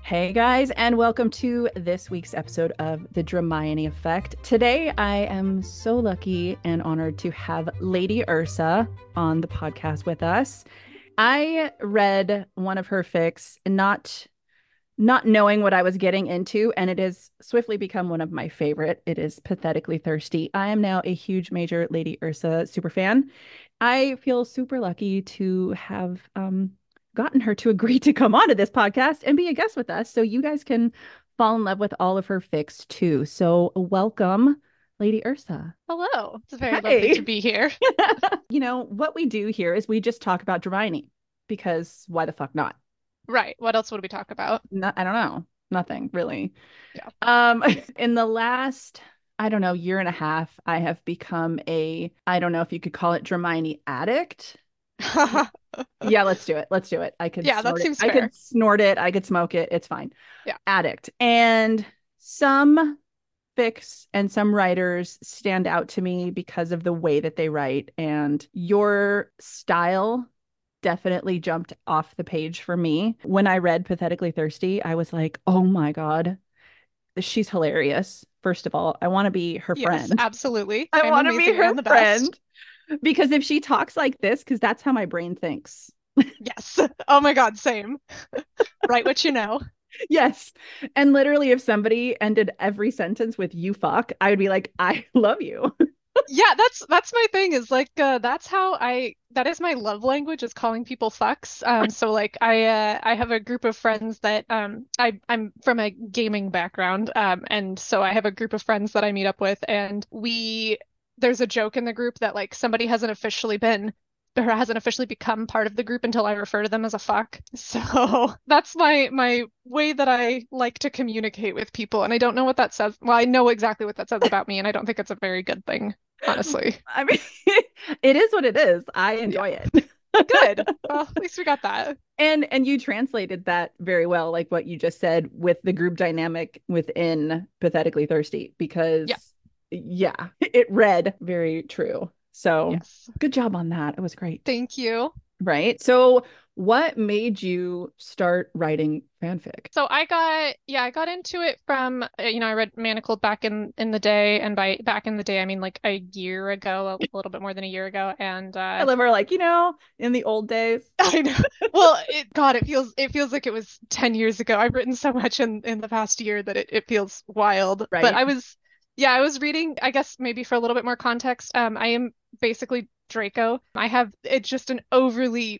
Hey guys, and welcome to this week's episode of The Dramione Effect. Today, I am so lucky and honored to have Lady Ursa on the podcast with us. I read one of her fics, not knowing what I was getting into, and it has swiftly become one of my favorite. It is Pathetically Thirsty. I am now a huge major Lady Ursa super fan. I feel super lucky to have gotten her to agree to come onto this podcast and be a guest with us so you guys can fall in love with all of her fics too. So welcome, Lady Ursa. Hello. It's very lovely to Hey. be here. What we do here is we just talk about Hermione because why the fuck not? Right. What else would we talk about? No, I don't know. Nothing really. Yeah. Um, in the last, I don't know, year and a half, I have become I don't know if you could call it Hermione addict. Yeah, let's do it. Let's do it. I could Yeah, that snort it. seems I could fair. snort it. I could smoke it. It's fine. Yeah. Addict. And some fics and some writers stand out to me because of the way that they write. And your style definitely jumped off the page for me. When I read Pathetically Thirsty, I was like, oh my God, she's hilarious. First of all, I want to be her Yes, friend. absolutely. I I'm want to be amazing her and the best. friend because if she talks like this, because that's how my brain thinks. Yes. Oh my God, same. Write what you know. Yes. And literally, if somebody ended every sentence with you fuck, I would be like, I love you. Yeah, that's my thing is like that's how that is my love language is calling people fucks. So like I have a group of friends that I'm from a gaming background and so I have a group of friends that I meet up with and we there's a joke in the group that like somebody hasn't officially been or hasn't officially become part of the group until I refer to them as a fuck. So that's my way that I like to communicate with people. And I don't know what that says. Well, I know exactly what that says about me, and I don't think it's a very good thing, honestly. I mean, it is what it is. I Yeah, enjoy it. good. Well, at least we got that. And you translated that very well, like what you just said with the group dynamic within Pathetically Thirsty, Yeah. because yeah, it read very true. So Yes. good job on that. It was great. Thank you. Right. So what made you start writing fanfic? So I got into it from, I read Manacled back in the day, and by back in the day, I mean like a year ago, a little bit more than a year ago, and I love her like, in the old days. I know. Well, God, it feels like it was 10 years ago. I've written so much in the past year that it feels wild. But Right. I was reading, I guess maybe for a little bit more context, I am basically Draco. I have it's just an overly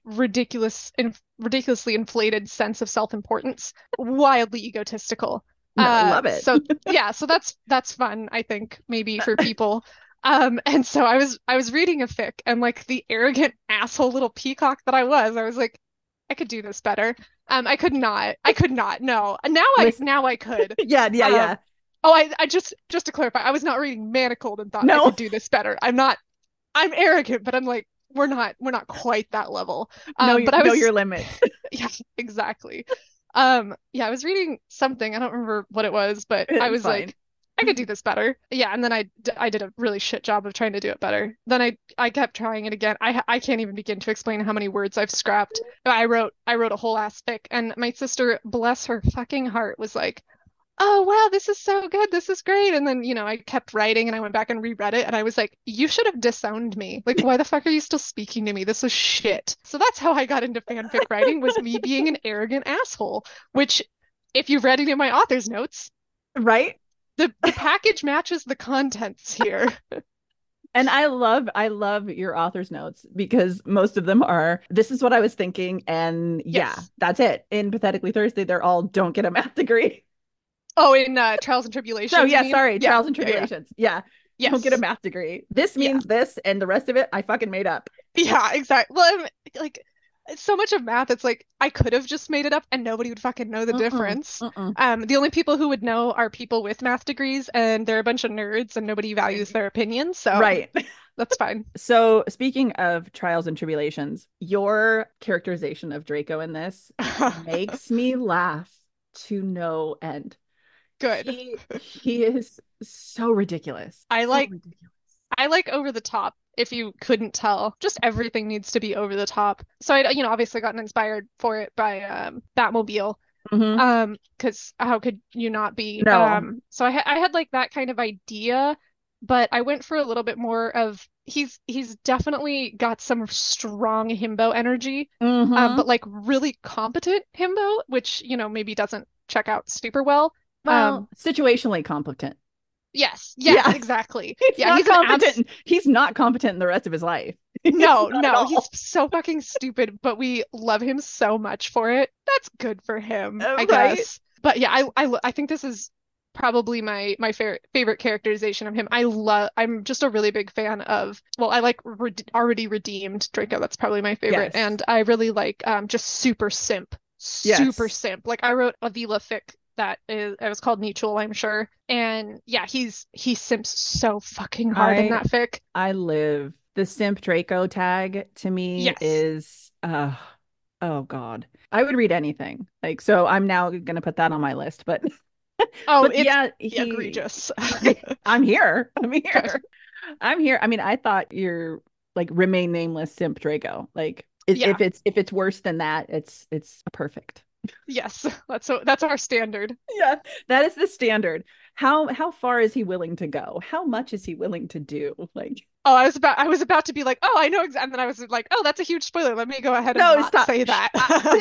ridiculously inflated sense of self-importance, wildly egotistical. No, love it. So yeah, so that's fun, I think, maybe for people. And so I was reading a fic and like the arrogant asshole little peacock that I was like, I could do this better. I could not. I could not. No. Listen. Now I could. Yeah, yeah, yeah. Oh, I just to clarify, I was not reading Manacled and thought I No, could do this better. I'm arrogant, but I'm like, we're not quite that level. But I know your was limits. yeah, exactly. Yeah, I was reading something. I don't remember what it was, but I It's was fine. like, I could do this better. Yeah, and then I did a really shit job of trying to do it better. Then I kept trying it again. I can't even begin to explain how many words I've scrapped. I wrote a whole ass fic, and my sister, bless her fucking heart, was like, "Oh wow, this is so good. This is great." And then, I kept writing and I went back and reread it and I was like, "You should have disowned me. Like, why the fuck are you still speaking to me? This is shit." So that's how I got into fanfic writing was me being an arrogant asshole, which if you've read any of my author's notes, Right? the package matches the contents here. And I love your author's notes because most of them are this is what I was thinking and yeah, Yes. that's it. In Pathetically Thursday, they're all don't get a math degree. Oh, in Trials and No, Tribulations, you yeah, mean? sorry, Yeah, trials and yeah, yeah. tribulations. Yeah. Don't get a Yes. math degree. This Yeah. means this and the rest of it I fucking made up. Yeah, exactly. Well, like so much of math, it's like I could have just made it up and nobody would fucking know the Mm-mm, difference. mm-mm. The only people who would know are people with math degrees, and they're a bunch of nerds and nobody values their opinions, so Right. that's fine. So, speaking of trials and tribulations, your characterization of Draco in this makes me laugh to no end. Good. He is so ridiculous. I So like ridiculous. I like over the top. If you couldn't tell, just everything needs to be over the top. So I, obviously gotten inspired for it by Batmobile. Hmm. Because how could you not be? No. So I had like that kind of idea, but I went for a little bit more of he's definitely got some strong himbo energy, but Hmm. like really competent himbo, which maybe doesn't check out super well. Well, situationally competent. Yes, yes, Yeah. exactly. He's Yeah, not he's an competent. He's not competent in the rest of his life. It's no, not at no, he's all. so fucking stupid, but we love him so much for it. That's good for him, I Right? guess. But yeah, I think this is probably my favorite characterization of him. I'm just a really big fan of, well, I like already redeemed Draco. That's probably my favorite. Yes. And I really like just super simp. Super Yes. simp. Like I wrote a Vila fic that it was called Mutual, I'm sure. And yeah, he simps so fucking hard in I that fic. I live. The Simp Draco tag to me Yes. is oh God. I would read anything. Like so I'm now gonna put that on my list. But Oh, but it's yeah, egregious. I'm here. I'm Good. here. I'm here. I mean, I thought you're like remain nameless Simp Draco. Like Yeah. if it's worse than that, it's perfect. Yes. That's our standard. Yeah, that is the standard. How far is he willing to go? How much is he willing to do? Like, Oh, I was about to be like, oh, I know exactly. And then I was like, oh, that's a huge spoiler. Let me go ahead and no, not stop. say Shh, that.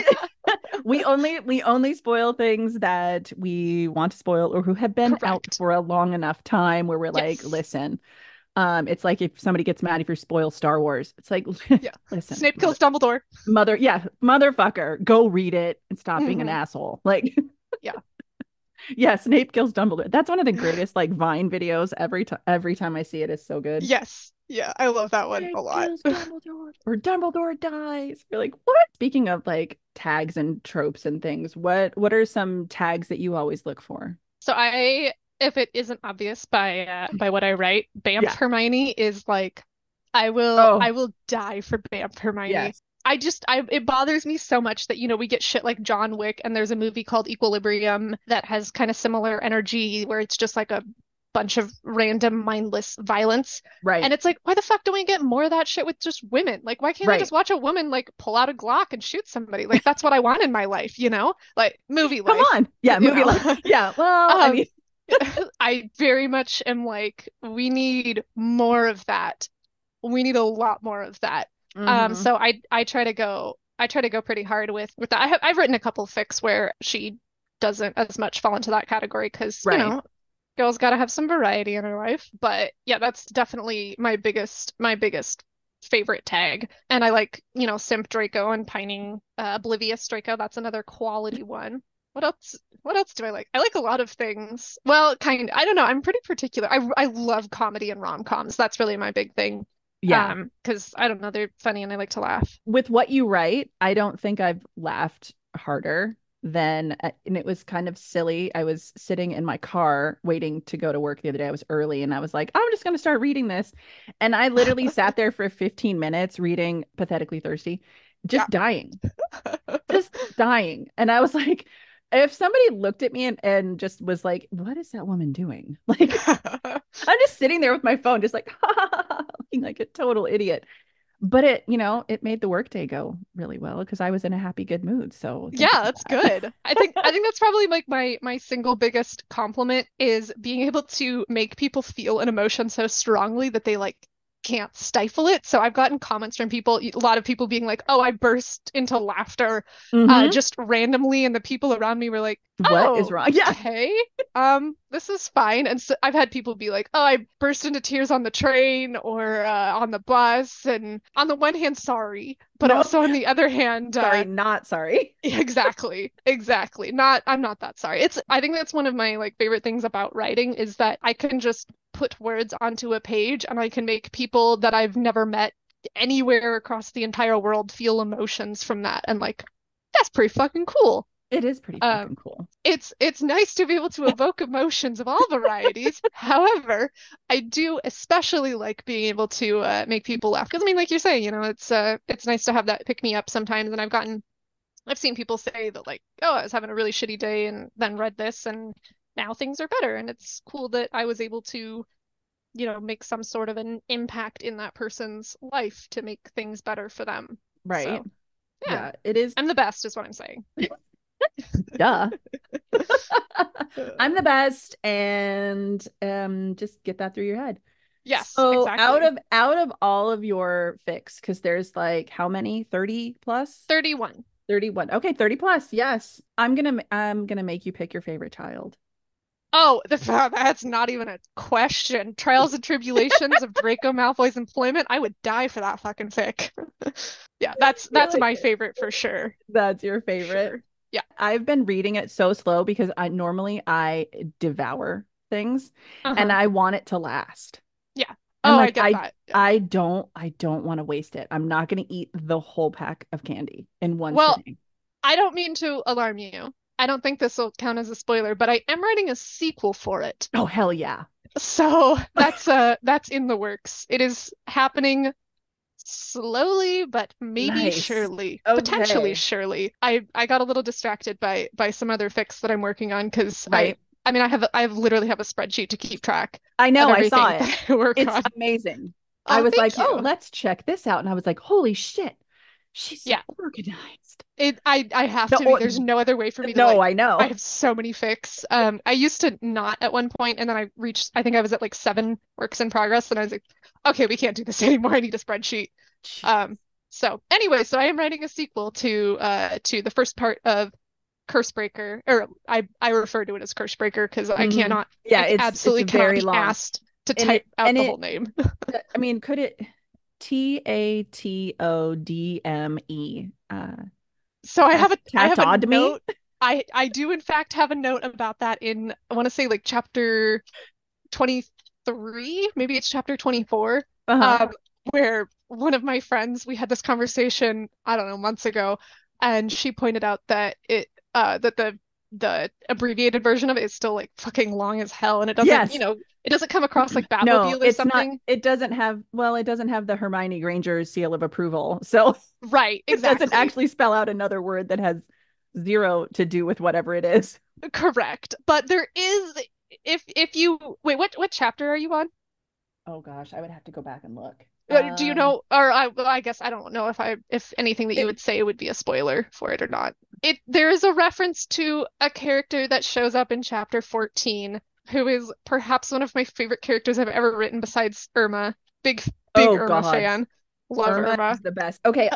we only spoil things that we want to spoil or who have been out Correct. for a long enough time where we're like, Yes. listen, it's like if somebody gets mad if you spoil Star Wars. It's like, Yeah. listen, Snape kills Dumbledore. yeah, motherfucker, go read it and stop being an Hmm. asshole. Like, Yeah. yeah, Snape kills Dumbledore. That's one of the greatest like Vine videos every time I see it is so good. Yes. Yeah. I love that one a Snape lot. kills Dumbledore or Dumbledore dies. You're like, what? Speaking of like tags and tropes and things, what are some tags that you always look for? So if it isn't obvious by what I write, Bamf Yeah. Hermione is like, I Oh, will die for Bamf Hermione. yes. It bothers me so much that we get shit like John Wick, and there's a movie called Equilibrium that has kind of similar energy where it's just like a bunch of random mindless violence. And Right. it's like, why the fuck don't we get more of that shit with just women? Like, why can't I Right. just watch a woman like pull out a Glock and shoot somebody? Like, that's what I want in my life, you know? Like movie Come life, on. Yeah, you movie know? life. Yeah. Well, I Um, mean, I very much am like, we need more of that. We need a lot more of that. hmm. So I try to go pretty hard with that. I've written a couple fics where she doesn't as much fall into that category because, Right. girls got to have some variety in her life. But yeah, that's definitely my biggest favorite tag. And I like, Simp Draco and Pining Oblivious Draco. That's another quality one. What else? What else do I like? I like a lot of things. Well, I don't know. I'm pretty particular. I love comedy and rom-coms. That's really my big thing. Yeah. Because I don't know, they're funny and I like to laugh. With what you write, I don't think I've laughed harder than, and it was kind of silly. I was sitting in my car waiting to go to work the other day. I was early and I was like, I'm just going to start reading this. And I literally sat there for 15 minutes reading Pathetically Thirsty, Yeah. just dying. And I was like, if somebody looked at me and just was like, what is that woman doing? Like, I'm just sitting there with my phone, just like, looking like a total idiot. But it made the workday go really well because I was in a happy, good mood. So Yeah, thank you for that's that. good. I think that's probably like my single biggest compliment is being able to make people feel an emotion so strongly that they like can't stifle it. So I've gotten comments from people, a lot of people being like, "Oh, I burst into laughter Hmm. just randomly," and the people around me were like, What is "Oh, wrong? Yeah. okay. This is fine." And so I've had people be like, "Oh, I burst into tears on the train or on the bus." And on the one hand, sorry, but No, also on the other hand, sorry, not sorry. exactly, exactly. I'm not that sorry. I think that's one of my like favorite things about writing is that I can just put words onto a page and I can make people that I've never met anywhere across the entire world feel emotions from that. And like that's pretty fucking cool. It is pretty Um, fucking cool. it's nice to be able to evoke emotions of all varieties. However, I do especially like being able to make people laugh because I mean, like you're saying, it's nice to have that pick me up sometimes. And I've seen people say that like, oh, I was having a really shitty day and then read this and now things are better. And it's cool that I was able to, make some sort of an impact in that person's life to make things better for them. Right. So, yeah, Yeah, it is. I'm the best is what I'm saying. Duh. I'm the best, and just get that through your head. Yes, So exactly. out of all of your fics, because there's like how many? 30 plus? 31. 31. Okay, 30 plus. Yes. I'm gonna make you pick your favorite child. Oh, that's not even a question. Trials and Tribulations of Draco Malfoy's Employment. I would die for that fucking fic. Yeah, You're that's like, my favorite for sure. that's your For favorite. sure. Yeah. I've been reading it so slow because I devour things and Uh-huh. I want it to last. Yeah. I'm Oh, I like, get that. Yeah. I don't want to waste it. I'm not going to eat the whole pack of candy in one Well, sitting. I don't mean to alarm you. I don't think this will count as a spoiler, but I am writing a sequel for it. Oh, hell yeah. So that's in the works. It is happening slowly, but maybe Nice. surely, potentially Okay. surely. I got a little distracted by some other fix that I'm working on because Right. I mean I literally have a spreadsheet to keep track I of know, I saw everything it. that I work It's on. amazing. I Oh, was like, thank oh, you. let's check this out. And I was like, holy shit, she's so Yeah, organized. I have The to be. or There's no other way for me to no, like. I I know. have so many fix. I used to not at one point, and then I reached. I think I was at like 7 works in progress, and I was like, okay, we can't do this anymore. I need a spreadsheet. Jeez. Um, so anyway, so I am writing a sequel to the first part of Cursebreaker, or I refer to it as Cursebreaker because Yeah, I it's absolutely cannot very be long. asked to type out And the whole it name. I mean, could it TATODME So I have a tatawed me? note. I do in fact have a note about that in I want to say like chapter 23, maybe it's chapter 24, Uh-huh. um, where one of my friends, we had this conversation, I don't know, months ago, and she pointed out that that the abbreviated version of it is still like fucking long as hell, and it doesn't, Yes. it doesn't come across like No, Batmobile or it's not. something. It doesn't have, well, it doesn't have the Hermione Granger seal of approval. So Right, it doesn't exactly. actually spell out another word that has zero to do with whatever it is. Correct. But there is if you wait, what chapter are you on? Oh gosh, I would have to go back and look. Do you know, or well, I guess I don't know if anything that you It, would say would be a spoiler for it or not. There is a reference to a character that shows up in chapter 14, who is perhaps one of my favorite characters I've ever written besides Irma. Big oh Irma God, fan. Love Irma is Irma. the best. Okay,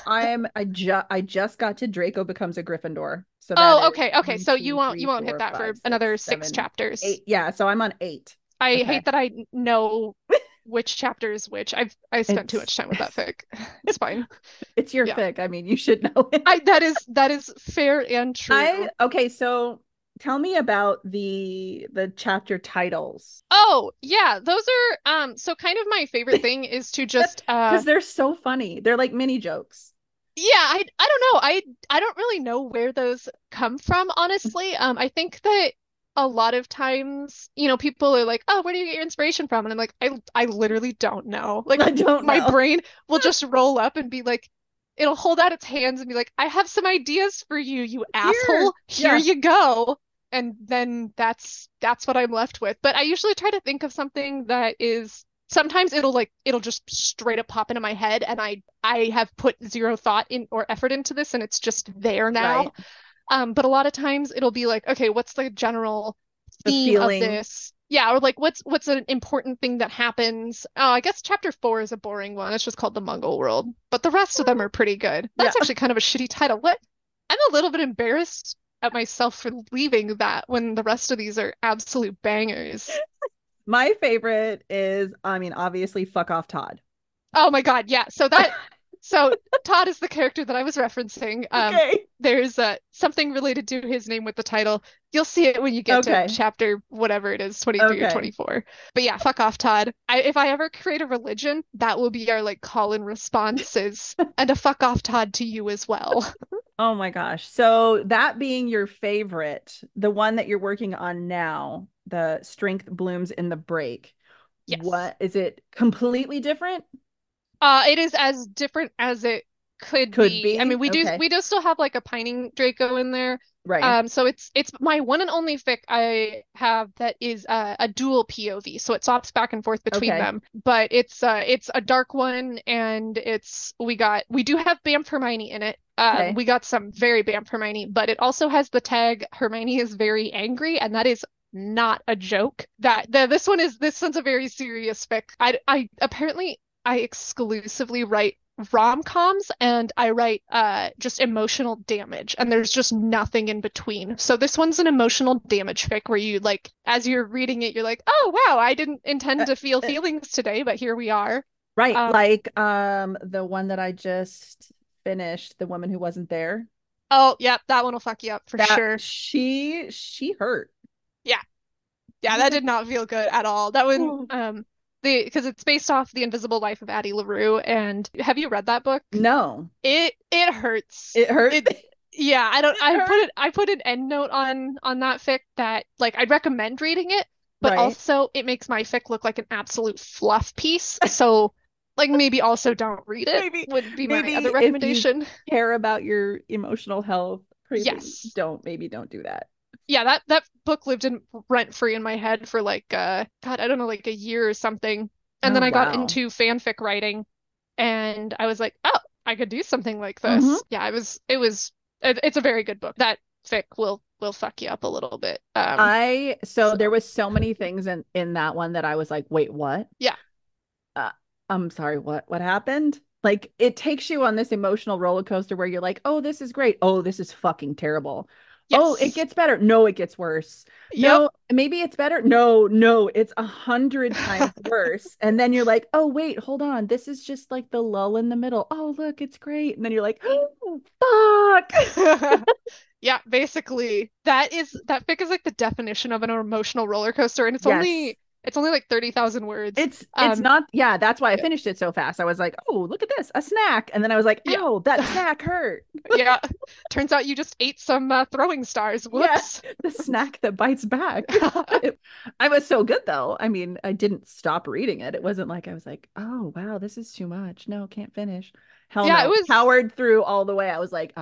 I just got to Draco becomes a Gryffindor. So that Oh, is okay, okay. one, So two, you three, won't hit four, that for five, six, another six seven, chapters. 8. Yeah, so I'm on 8. I Okay. hate that I know which chapter is which. I spent too It's much time with that fic. It's fine. it's your Yeah. fic. I mean, you should know it. I that is fair and I true. okay, so tell me about the chapter titles. Oh, yeah, those are so kind of my favorite thing is to just Because they're so funny. They're like mini jokes. yeah, I don't know. I don't really know where those come from, honestly. I think that a lot of times, people are like, "Oh, where do you get your inspiration from?" And I'm like, I literally don't know. Like I don't my know. brain will just roll up and be like, it'll hold out its hands and be like, "I have some ideas for you, you Here. asshole. Here Yeah. you go." And then that's what I'm left with. But I usually try to think of something that is sometimes it'll just straight up pop into my head and I have put zero thought in or effort into this and it's just there now. Right. But a lot of times it'll be like, okay, what's the general The theme of feeling. this? Yeah, or like what's an important thing that happens? Oh, I guess chapter 4 is a boring one. It's just called the Muggle World. But the rest of them are pretty good. Yeah. That's actually kind of a shitty title. What? I'm a little bit embarrassed at myself for leaving that when the rest of these are absolute bangers. My favorite is, I mean, obviously, fuck off Todd. Oh my God, yeah. So Todd is the character that I was referencing. Okay. There's something related to his name with the title. You'll see it when you get to Okay. chapter whatever it is, 23 or Okay. 24. But yeah, fuck off, Todd. If I ever create a religion, that will be our like call-in responses, and a fuck off, Todd, to you as well. Oh my gosh. So that being your favorite, the one that you're working on now, the strength blooms in the break. Yes. What is it completely different? It is as different as it could Could be. I be. mean, Okay. we do still have like a pining Draco in there. Right. So it's my one and only fic I have that is a dual POV, so it swaps back and forth between Okay. them. But it's a dark one, and we do have Bam Hermione in it. Okay. We got some very Bamf Hermione, but it also has the tag Hermione is very angry, and that is not a joke. This one's a very serious fic. I apparently I exclusively write rom-coms and I write just emotional damage, and there's just nothing in between. So this one's an emotional damage fic where you like as you're reading it, you're like, oh wow, I didn't intend Uh, to feel uh, feelings today, but here we are. right. Um, Like the one that I just finished, The Woman Who Wasn't There. oh yep, that one will fuck you up for That sure. she hurt. Yeah. I Yeah, was that like, did not feel good at all. That one, oh, because it's based off The Invisible Life of Addie LaRue, and have you read that book? no. It hurts. It hurt. It yeah, It hurt. I put an end note on that fic that like I'd recommend reading it, but Right. also it makes my fic look like an absolute fluff piece. So like maybe also don't read it Maybe would be my other maybe if you recommendation. care about your emotional health, maybe Yes. don't do that. Yeah, that book lived in rent free in my head for like God, I don't know, like a year or something. And Oh then I got wow. into fanfic writing and I was like, oh, I could do something like Hmm. this. Yeah, it's a very good book. That fic will fuck you up a little bit. I so there So was so many things in that one that I was like, wait, what? yeah. uh, I'm sorry, what happened? Like it takes you on this emotional roller coaster where you're like, oh, this is great. Oh, this is fucking terrible. Oh, it Yes. gets better. No, it gets worse. Yep. No, maybe it's better. No, no, it's 100 times worse. And then you're like, oh, wait, hold on. This is just like the lull in the middle. Oh, look, it's great. And then you're like, oh, fuck. Yeah, basically that fic is like the definition of an emotional roller coaster and Yes. it's only like 30,000 words. It's not, yeah, that's why I Yeah. finished it so fast. I was like, oh, look at this, a snack. And then I was like, Yeah. ow, that snack hurt. Yeah. Turns out you just ate some throwing stars. Yeah, Whoops. the snack that bites back. I was so good though. I mean, I didn't stop reading it. It wasn't like I was like, oh wow, this is too much. No, can't finish. Hell Yeah, it no. was. Powered through all the way. I was like,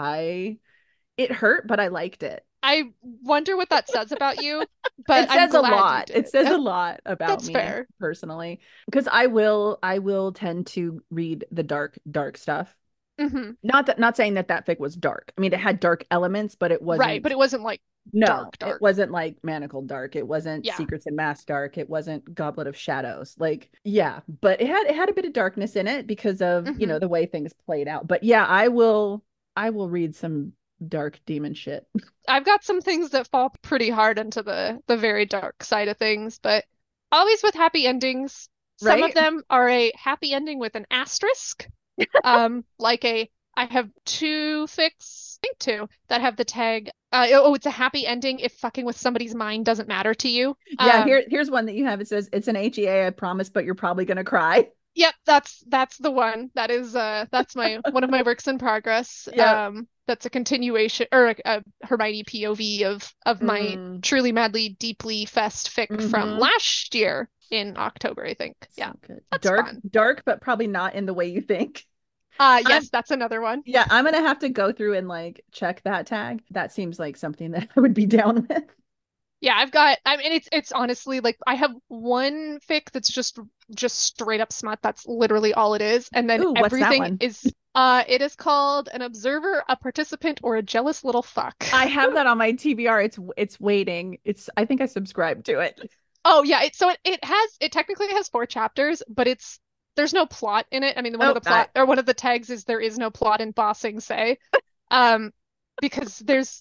it hurt, but I liked it. I wonder what that says about you, but It I'm says a glad you lot. It did. says a lot about That's me fair. personally. Because I will tend to read the dark stuff. Hmm. Not saying that fic was dark. I mean, it had dark elements, but it Right, but wasn't. it wasn't like No, dark, it dark. wasn't like Manacle Dark. It wasn't Yeah. Secrets and Mask Dark. It wasn't Goblet of Shadows. Like, yeah, but it had a bit of darkness in it because of, Hmm. the way things played out. But yeah, I will read some dark demon shit. I've got some things that fall pretty hard into the very dark side of things, but always with happy endings. Some of Right? them are a happy ending with an asterisk. Like I have two fics, I think two, that have the tag, oh, it's a happy ending if fucking with somebody's mind doesn't matter to you. Yeah, here's one that you have. It says it's an HEA, I promise, but you're probably gonna cry. Yep, that's the one. That's my one of my works in progress. Yep. That's a continuation or a Hermione POV of my Mm, Truly Madly Deeply Fest fic from hmm. last year in October, I think. Yeah, So good. that's Dark, fun. dark, but probably not in the way you think. I'm Yes, that's another one. Yeah, I'm gonna have to go through and like check that tag. That seems like something that I would be down with. Yeah, I mean it's honestly like I have one fic that's just straight up smut. That's literally all it is. And then Ooh, what's that everything one? is it is called an observer, a participant, or a jealous little fuck. I have that on my TBR. It's waiting. I think I subscribed to it. Oh yeah, it technically has four chapters, but there's no plot in it. I mean, Oh, one of the tags is there is no plot in Bossing Say. Um because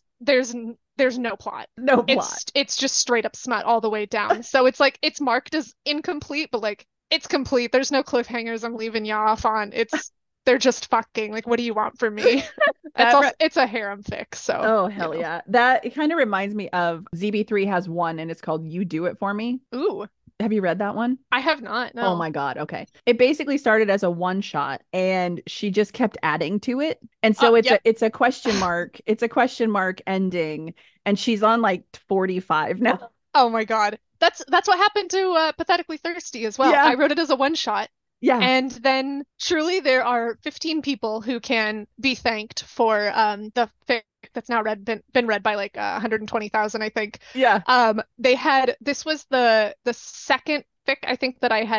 there's no plot. no plot. It's just straight up smut all the way down. So it's like it's marked as incomplete, but like it's complete. There's no cliffhangers I'm leaving you off on. They're just fucking. Like, what do you want from me? It's That re also it's a harem fic, so Oh, you hell know. yeah. That it kind of reminds me of ZB3 has one and it's called You Do It For Me. Ooh, Have you read that one? I have not, Oh no. my God. Okay. It basically started as a one shot and she just kept adding to it. And so Yep. it's a question mark. It's a question mark ending and she's on like 45 now. Oh my God. That's what happened to Pathetically Thirsty as well. Yeah. I wrote it as a one shot, Yeah. and then truly there are 15 people who can be thanked for the fic that's now been read by like 120,000, I think. Yeah. This was the second fic I think that I had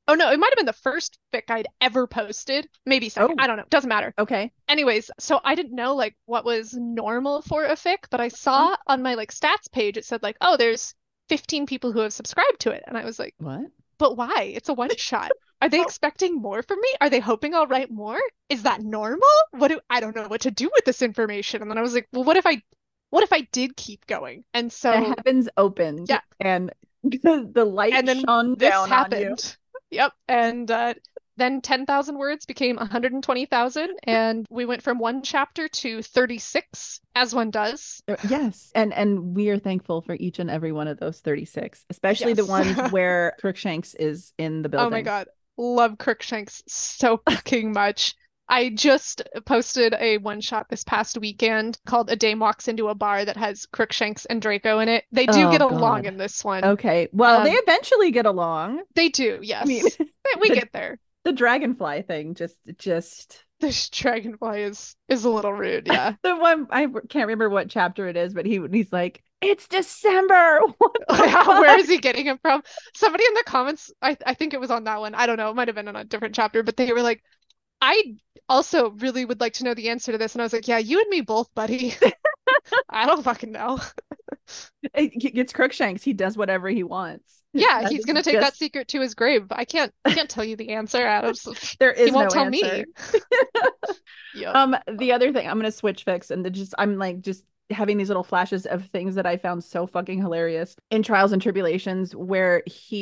Oh no, it might have been the first fic I'd ever posted. Maybe second. Oh, I don't know. Doesn't matter. okay. Anyways, so I didn't know like what was normal for a fic, but I Huh? saw on my like stats page it said like, oh, there's 15 people who have subscribed to it. And I was like, What? but why? It's a one shot. Are they Oh, expecting more from me? Are they hoping I'll write more? Is that normal? I don't know what to do with this information. And then I was like, well, what if I did keep going? And the so heavens opened yeah, and the light and then shone this down on you. happened. Yep. And then 10,000 words became 120,000, and we went from one chapter to 36, as one does. Yes. And we are thankful for each and every one of those 36, especially the Yes. ones where Crookshanks is in the Oh my building. God. Love Crookshanks so fucking much. I just posted a one shot this past weekend called A Dame Walks into a Bar that has Crookshanks and Draco in it. They do Oh get along God. in this one. Okay. Well, they Um, eventually get along. they do, I mean, yes. We the get there. the dragonfly thing just This dragonfly is a little rude, yeah. the one I can't remember what chapter it is, but he's like, "It's December. What the Where fuck?" is he getting him from? Somebody in the comments, I think it was on that one. I don't know. It might have been on a different chapter, but they were like, I also really would like to know the answer to this. And I was like, yeah, you and me both, buddy. I don't fucking know. It's Crookshanks. He does whatever he wants. Yeah, That he's is gonna take that just secret to his grave. I can't tell you the answer, Adam. there He is won't no tell answer. me. Yep. The other thing, I'm gonna switch fix and I'm like just having these little flashes of things that I found so fucking hilarious in Trials and Tribulations, where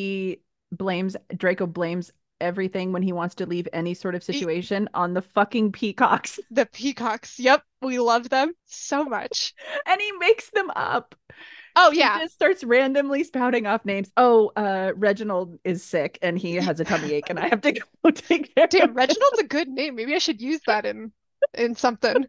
Draco blames everything when he wants to leave any sort of E- situation on the fucking peacocks, The peacocks. Yep, we love them so much. and he makes them up. Oh He yeah. just starts randomly spouting off names. Oh, Reginald is sick and he has a tummy ache, and I have to go take care of Damn, him. Reginald's a good name. Maybe I should use that in something.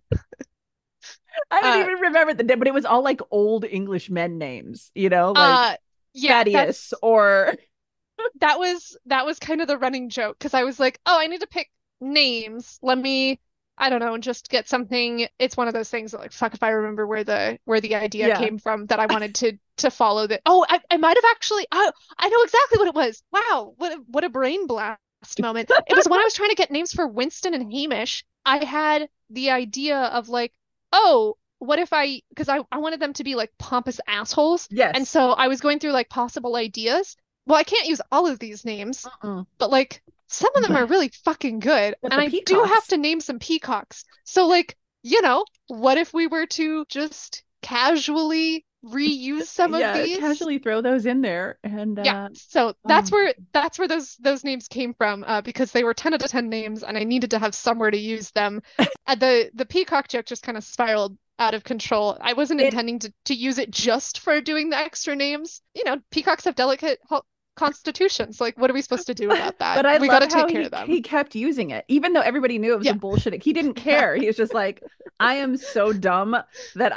I don't Uh even remember the name, but it was all like old English men names, like uh yeah, Thaddeus or that was kind of the running joke because I was like, oh, I need to pick names. Let me, I don't know, just get something. It's one of those things that like, fuck if I remember where the idea yeah. came from that I wanted to follow that. Oh, I might have actually. Oh, I know exactly what it was. Wow, what a brain blast moment. It was when I was trying to get names for Winston and Hamish. I had the idea of like, oh, what if because I wanted them to be like pompous assholes. And Yes. so I was going through like possible ideas. Well, I can't use all of these names, Uh-uh. but like some of them are But, really fucking good. but And the I do have peacocks, to name some peacocks. So like, what if we were to just casually reuse some of yeah, these? casually throw those in there, and Yeah, so that's oh, where that's where those names came from, because they were 10 out of 10 names, and I needed to have somewhere to use them. The peacock joke just kind of spiraled out of control. I wasn't it intending to use it just for doing the extra names. Peacocks have delicate constitutions. Like, what are we supposed to do about that? but I We got love to take how care he of them. he kept using it, even though everybody knew it was a Yeah. bullshit. He didn't care. He was just like, I am so dumb that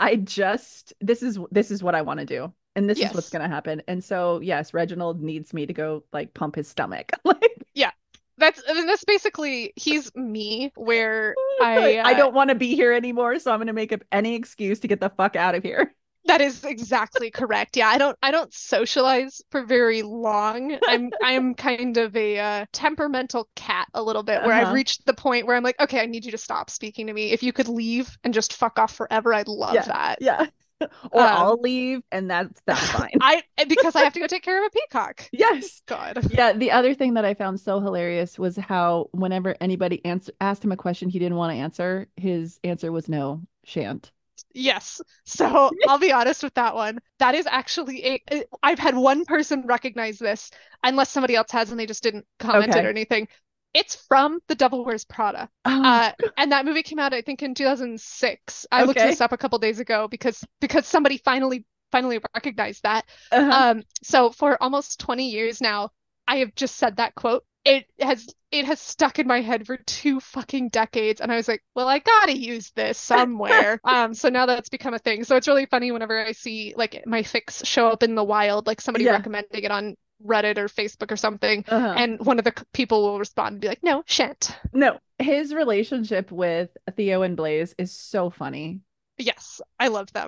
this is what I want to do. And this is what's Yes. gonna happen. And so yes, Reginald needs me to go like pump his stomach. Like Yeah. I mean, that's basically he's me where I I don't want to be here anymore, so I'm gonna make up any excuse to get the fuck out of here. that is exactly correct. Yeah, I don't socialize for very long. I'm kind of a temperamental cat a little bit where I've Uh-huh. reached the point where I'm like, okay, I need you to stop speaking to me. If you could leave and just fuck off forever, I'd love Yeah. that. Yeah. Or I'll Um leave and that's fine. I because I have to go take care of a peacock. Yes. God. Yeah, the other thing that I found so hilarious was how whenever anybody asked him a question he didn't want to answer, his answer was no, shan't. Yes. So I'll be honest with that one. That is actually I've had one person recognize this, unless somebody else has and they just didn't comment it or Okay. anything. It's from The Devil Wears Prada. Oh, And that movie came out, I think, in 2006. I looked this okay. up a couple days ago because somebody finally recognized that. Uh-huh. So for almost 20 years now, I have just said that quote. It has stuck in my head for 2 fucking decades, and I was like, well, I gotta use this somewhere. So now that's become a thing. So it's really funny whenever I see like my fix show up in the wild, like somebody Yeah. recommending it on Reddit or Facebook or something, Uh-huh. and one of the people will respond and be like, no, shan't. No, his relationship with Theo and Blaze is so funny. Yes, I love them.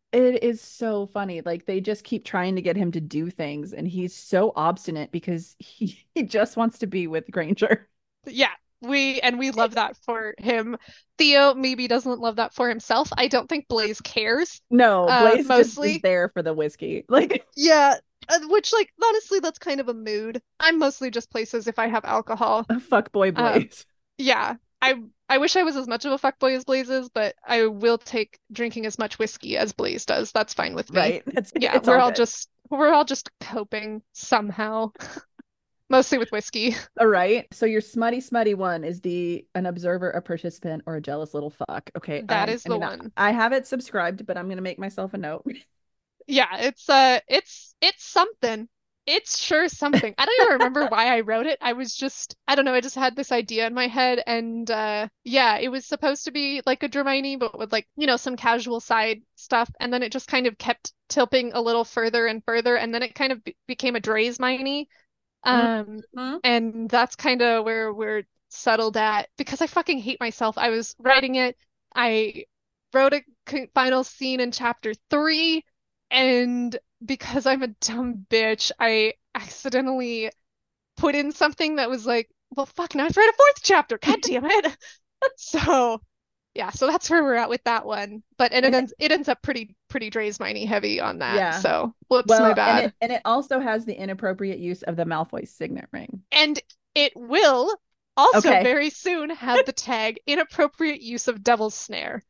It is so funny. Like they just keep trying to get him to do things, and he's so obstinate because he just wants to be with Granger. Yeah, we love that for him. Theo maybe doesn't love that for himself. I don't think Blaze cares. No, Blaze just is Mostly. there for the whiskey. Like Yeah, which like honestly that's kind of a mood. I'm mostly just places if I have alcohol. fuck boy Um, Blaze. yeah. I wish I was as much of a fuckboy as Blaze is, but I will take drinking as much whiskey as Blaze does. That's fine with me. Right? It's Yeah, it's all good. we're all just coping somehow, mostly with whiskey. All right. So your smutty one is the an observer, a participant, or a jealous little fuck. Okay. That is I the mean one. I have it subscribed, but I'm gonna make myself a note. Yeah, it's something. It's sure something. I don't even remember why I wrote it. I don't know, I just had this idea in my head and yeah, it was supposed to be like a Dramini but with like, some casual side stuff and then it just kind of kept tilting a little further and further and then it kind of be became a Dre's Miney. Um Mhm. and that's kind of where we're settled at because I fucking hate myself. I was writing it. I wrote a final scene in chapter 3 and because I'm a dumb bitch, I accidentally put in something that was like, well, fuck, now I've read a fourth chapter. God damn it. So, yeah, so that's where we're at with that one. But and And it ends up pretty Dre's Miney heavy on that. yeah. So, whoops, my Well, and bad. it also has the inappropriate use of the Malfoy signet ring. And it will also Okay. very soon have the tag inappropriate use of Devil's Snare.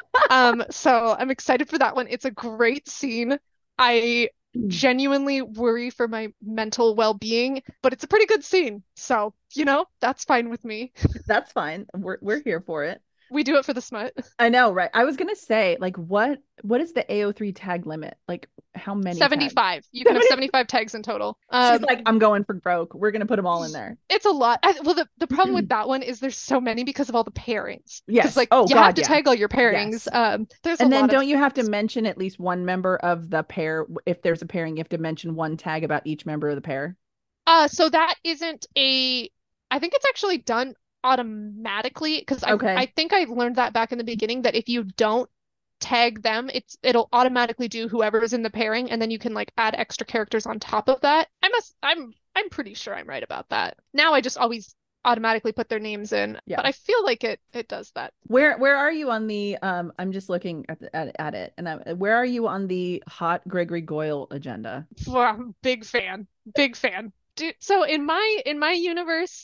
So I'm excited for that one. It's a great scene. I genuinely worry for my mental well-being, but it's a pretty good scene. So, that's fine with me. That's fine. We're here for it. We do it for the smut. I know, right? I was gonna say, like, what is the AO3 tag limit? Like, how many tags? 75. You can have 75 tags in total. She's like, I'm going for broke. We're gonna put them all in there. It's a lot. Well, the problem with that one is there's so many because of all the pairings. Because Yes. like Oh you have God, to yeah. tag all your pairings. Yes. There's a And then lot of don't you have to mention at least one member of the pair? If there's a pairing, you have to mention one tag about each member of the pair. so that isn't a I think it's actually done automatically because I Okay. think I learned that back in the beginning that if you don't tag them, it'll automatically do whoever is in the pairing and then you can like add extra characters on top of that. I'm pretty sure I'm right about that. Now I just always automatically put their names in, Yeah. but I feel like it does that. Where are you on the I'm just looking at it and where are you on the hot Gregory Goyle agenda? Well, big fan. Big fan. Dude, so in my universe,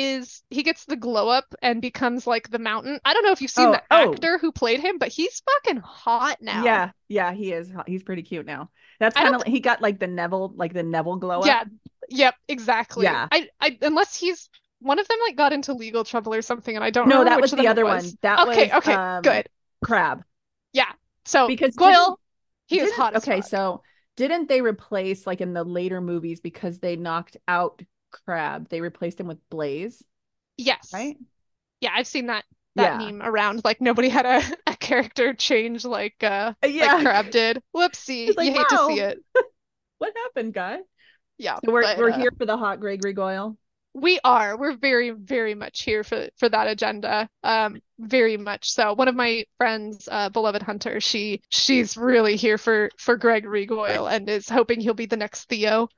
he gets the glow up and becomes like the mountain. I don't know if you've seen Oh, the oh, actor who played him, but he's fucking hot now. yeah, yeah, he is. He's pretty cute now. That's I kind don't of he got like the Neville glow up. Yeah, yep, exactly. Yeah. I unless he's one of them like got into legal trouble or something, and I don't No, remember that which was of the them it other was. one. That Okay, was okay, good. Crab. Yeah. So Because Goyle, he is didn't hot as okay, fuck. so didn't they replace like in the later movies because they knocked out Crab, they replaced him with Blaze, Yes. right? Yeah, I've seen that Yeah. meme around. Like nobody had a character change like Yeah. Crab did. Whoopsie. It's You like, hate to see wow, it. what happened, guy? Yeah, So we're but we're here for the hot Gregory Goyle. we are. We're very, very much here for that agenda. Very much so. One of my friends, beloved Hunter, she's really here for Greg Regoyle and is hoping he'll be the next Theo.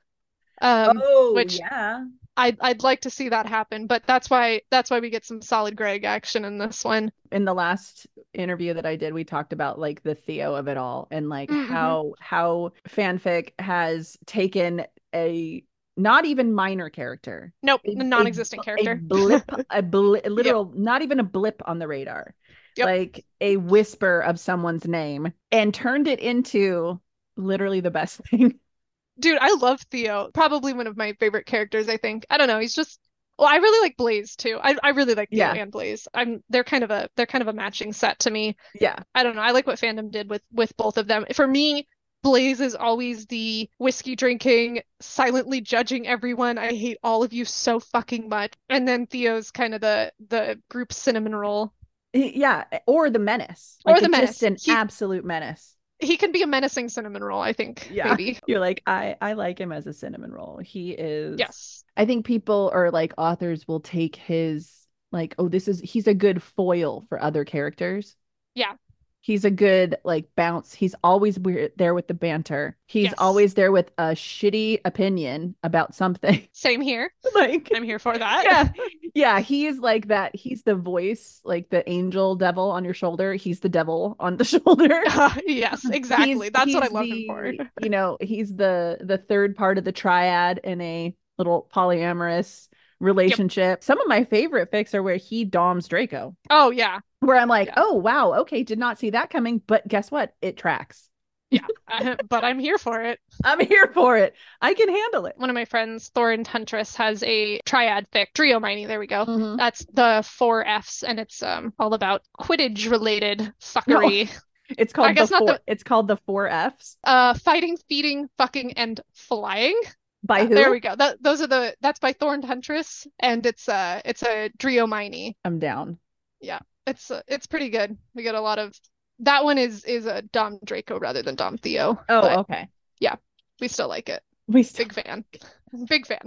Oh, Which yeah. I'd like to see that happen, but that's why we get some solid Greg action in this one. In the last interview that I did, we talked about like the Theo of it all and like Mm-hmm. how fanfic has taken a not even minor character, Nope, a a a, non-existent a character. blip, a Yep, literal, not even a blip on the radar, yep. like a whisper of someone's name, and turned it into literally the best thing. Dude, I love Theo. Probably one of my favorite characters, I think. I don't know, he's just well, I really like Blaze too. I really like Theo Yeah, and Blaze. They're kind of a matching set to me. yeah. I don't know. I like what fandom did with both of them. For me, Blaze is always the whiskey drinking, silently judging everyone. I hate all of you so fucking much. And then Theo's kind of the group cinnamon roll Yeah, or the menace, or like the it's just menace. an absolute menace. He can be a menacing cinnamon roll, I think, Yeah. maybe. You're like, I like him as a cinnamon roll. He is, Yes. I think people or like authors will take his like, oh, he's a good foil for other characters. Yeah. He's a good like bounce. He's always weird there with the banter. He's Yes. always there with a shitty opinion about something. Same here. Like, I'm here for that. yeah, yeah, he's like that. He's the voice, like the angel devil on your shoulder. He's the devil on the shoulder. Yes, He's exactly. That's what I he's love him for. the, he's the third part of the triad in a little polyamorous Yep. relationship. Some of my favorite fics are where he doms Draco, Oh yeah. where I'm like, Yeah. oh wow, okay, did not see that coming, but guess what? It tracks. Yeah. But I'm here for it. I'm here for it. I can handle it. One of my friends, Thorin Huntress, has a triad fic, Driomini, there we go. Mm-hmm. That's the four Fs, and it's all about Quidditch related No, fuckery. it's I called the guess not four. the It's called the four Fs. fighting, feeding, fucking, and flying. By There who? we go. That's by Thorin Huntress, and it's a Driomini. I'm down. Yeah, it's pretty good. We get a lot of that one is a Dom Draco rather than Dom Theo, Oh, but okay. yeah, we still like it. We still. Big fan. Big fan.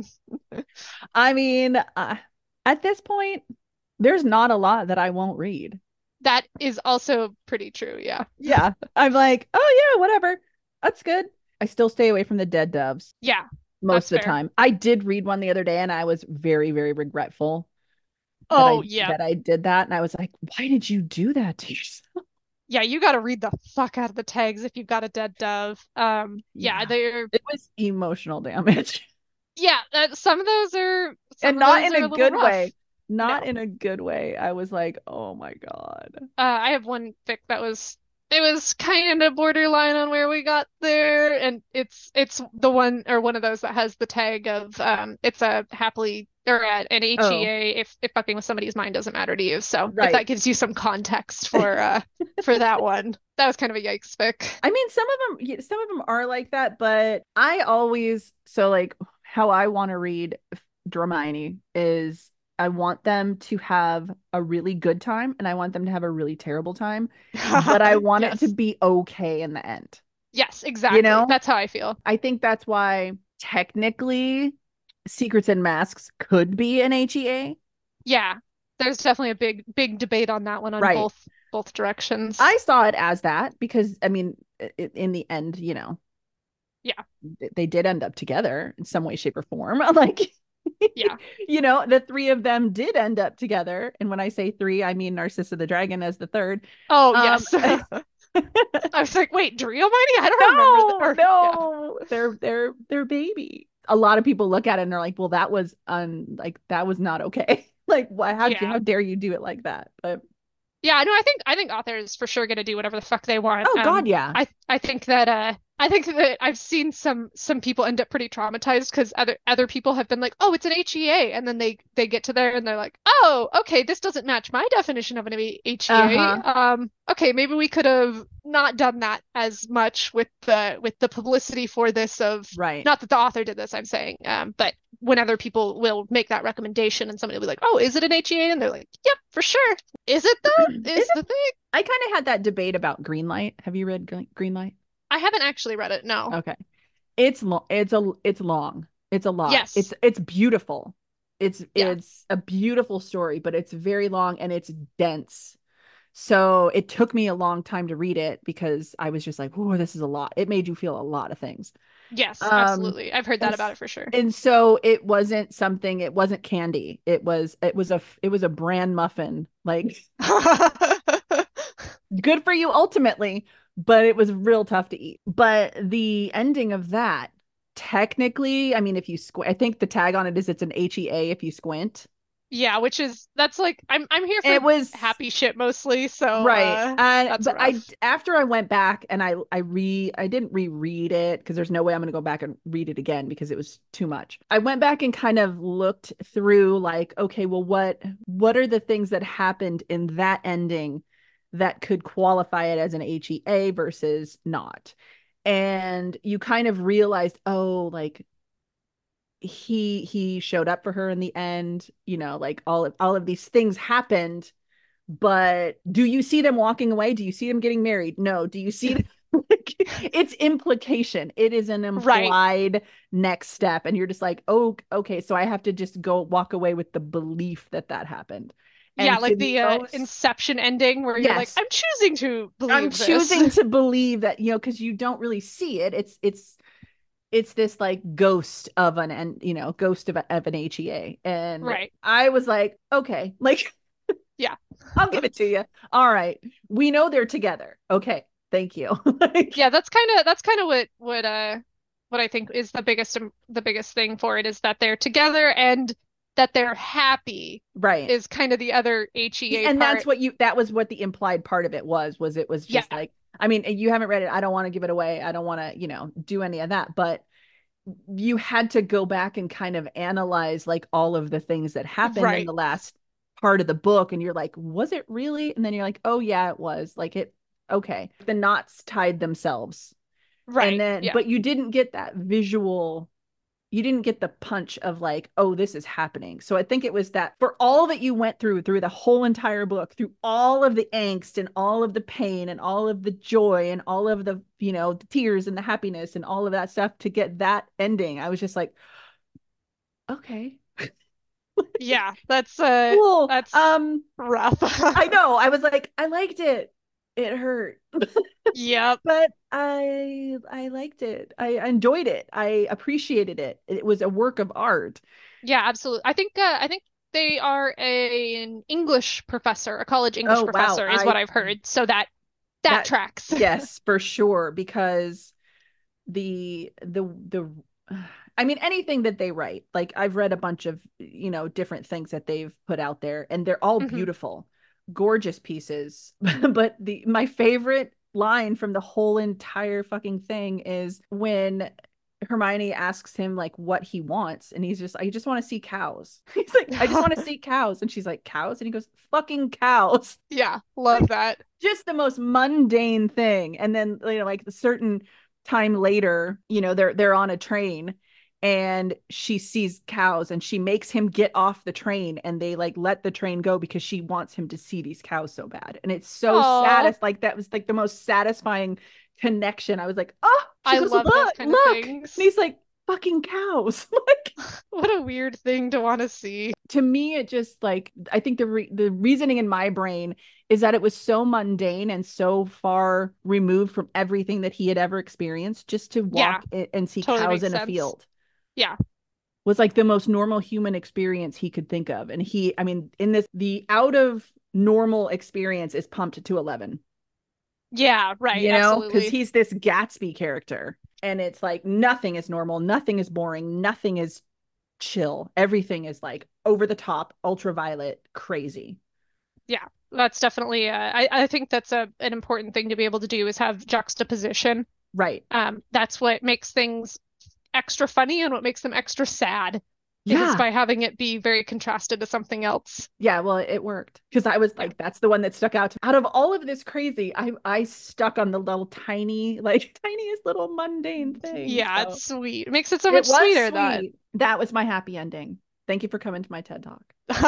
I mean, at this point, there's not a lot that I won't read. That is also pretty true. Yeah. Yeah, I'm like, oh yeah, whatever. That's good. I still stay away from the dead doves Yeah, most that's of the fair. time. I did read one the other day, and I was very, very regretful that Oh, yeah. I did that, and I was like, why did you do that to yourself? Yeah, you got to read the fuck out of the tags if you've got a dead dove. Yeah, Yeah, they're it was emotional damage. yeah, some of those are And some of not those in are a a little good way. rough. Not No. in a good way. I was like, oh my God. I have one fic that was it was kind of borderline on where we got there, and it's the one or one of those that has the tag of it's a happily or an Oh, HEA if fucking with somebody's mind doesn't matter to you. So if right. that gives you some context for that one, that was kind of a yikes fic. I mean, some of them are like that, but I always, so like how I want to read Hermione is I want them to have a really good time and I want them to have a really terrible time, but I want it to Yes. be okay in the end. Yes, You exactly. know? That's how I feel. I think that's why technically Secrets and Masks could be an HEA. Yeah. There's definitely a big debate on that one on Right. both directions. I saw it as that because I mean, in the end, Yeah. they did end up together in some way, shape, or form. Like, Yeah. the three of them did end up together. And when I say three, I mean Narcissa the dragon as the third. Oh, Um, yes. I was like, wait, Driomini? I don't remember the no, or yeah. no, they're baby. A lot of people look at it and they're like, well, that was like that was not okay. Like, why? Yeah. How dare you do it like that? But Yeah, no, I think authors for sure gonna do whatever the fuck they want. oh God, yeah. I think that I've seen some people end up pretty traumatized because other people have been like, oh, it's an HEA, and then they get to there and they're like, oh, okay, this doesn't match my definition of an HEA. Uh-huh. Okay, maybe we could have not done that as much with the publicity for this of Right. not that the author did this, I'm saying, but when other people will make that recommendation and somebody will be like, oh, is it an HEA? And they're like, yep, for sure. Is it though? Is Is it? the thing? I kind of had that debate about Greenlight. Have you read Greenlight? I haven't actually read it, no. Okay. It's long. It's long. It's a lot. Yes. It's beautiful. Yeah. It's a beautiful story, but it's very long and it's dense. So it took me a long time to read it because I was just like, oh, this is a lot. It made you feel a lot of things. Yes, Um, absolutely. I've heard that and about it for sure. and so it wasn't candy. It was a bran muffin. Like good for you ultimately, but it was real tough to eat. But the ending of that, technically, I mean, if you squint, I think the tag on it is it's an HEA if you squint. Yeah, which is that's like I'm here for It was happy shit mostly, so right. And that's but I rough. after I went back and I didn't reread it because there's no way I'm going to go back and read it again because it was too much. I went back and kind of looked through like, okay, well what are the things that happened in that ending that could qualify it as an HEA versus not? And you kind of realized, oh, like he showed up for her in the end, like all of these things happened, but do you see them walking away? Do you see them getting married? No. Do you see them? Like, it's implication. It is an Right. implied next step. And you're just like, oh, okay. So I have to just go walk away with the belief that that happened. Yeah, And to like me, the those, Inception ending where you're like, yes, I'm choosing to I'm believe this. choosing to believe that, because you don't really see it. It's this like ghost of an, and ghost of an HEA. And Right. I was like, okay, like, Yeah. I'll give it to you. All right. We know they're together. Okay. Thank you. Like, Yeah, that's kind of what I think is the biggest thing for it is that they're together and that they're happy right. is kind of the other HEA And part. that was what the implied part of it was it was Yeah, just like, I mean, you haven't read it. I don't want to give it away. I don't want to, do any of that. But you had to go back and kind of analyze like all of the things that happened in right. the last part of the book. And you're like, was it really? And then you're like, oh, yeah, it was. Like it, okay. The knots tied themselves. And Right. then, Yeah. but you didn't get the punch of like, oh, this is happening. So I think it was that for all that you went through the whole entire book, through all of the angst and all of the pain and all of the joy and all of the, the tears and the happiness and all of that stuff to get that ending. I was just like, okay, Yeah, cool. that's rough. I know. I was like, I liked it. It hurt. Yep. But I liked it. I enjoyed it. I appreciated it. It was a work of art. Yeah, absolutely. I think they are an English professor, a college English Oh wow. professor is what I I've heard. So that that tracks. yes, for sure, because the I mean anything that they write, like I've read a bunch of, different things that they've put out there and they're all Hmm. beautiful, gorgeous pieces. But the my favorite line from the whole entire fucking thing is when Hermione asks him like what he wants and he's just I just want to see cows. He's like I just want to see cows and she's like cows and he goes fucking cows. Yeah, love that. Just the most mundane thing. And then, like a certain time later, they're on a train and she sees cows and she makes him get off the train and they like let the train go because she wants him to see these cows so bad. And it's so Oh, sad. Like that was like the most satisfying connection. I was like, oh, she I goes, love those look, kind of look. And things. he's like, fucking cows. Like What a weird thing to want to see. to me it just like I think the reasoning in my brain is that it was so mundane and so far removed from everything that he had ever experienced. Just to Yeah, walk and see totally cows makes in a sense. field Yeah. was like the most normal human experience he could think of. And I mean, in this, the out of normal experience is pumped to 11, Yeah, right. because Absolutely. he's this Gatsby character. And it's like nothing is normal, nothing is boring, nothing is chill. Everything is like over the top, ultraviolet, crazy. Yeah. That's definitely I think that's an important thing to be able to do is have juxtaposition. Right. That's what makes things extra funny and what makes them extra sad is Yeah. by having it be very contrasted to something else. Yeah, well, it worked because I was Yeah. like, that's the one that stuck out. Out of all of this crazy, I stuck on the little tiny, like tiniest little mundane thing. Yeah, it's So sweet. It makes it so it much was sweeter that sweet. That was my happy ending. Thank you for coming to my TED Talk.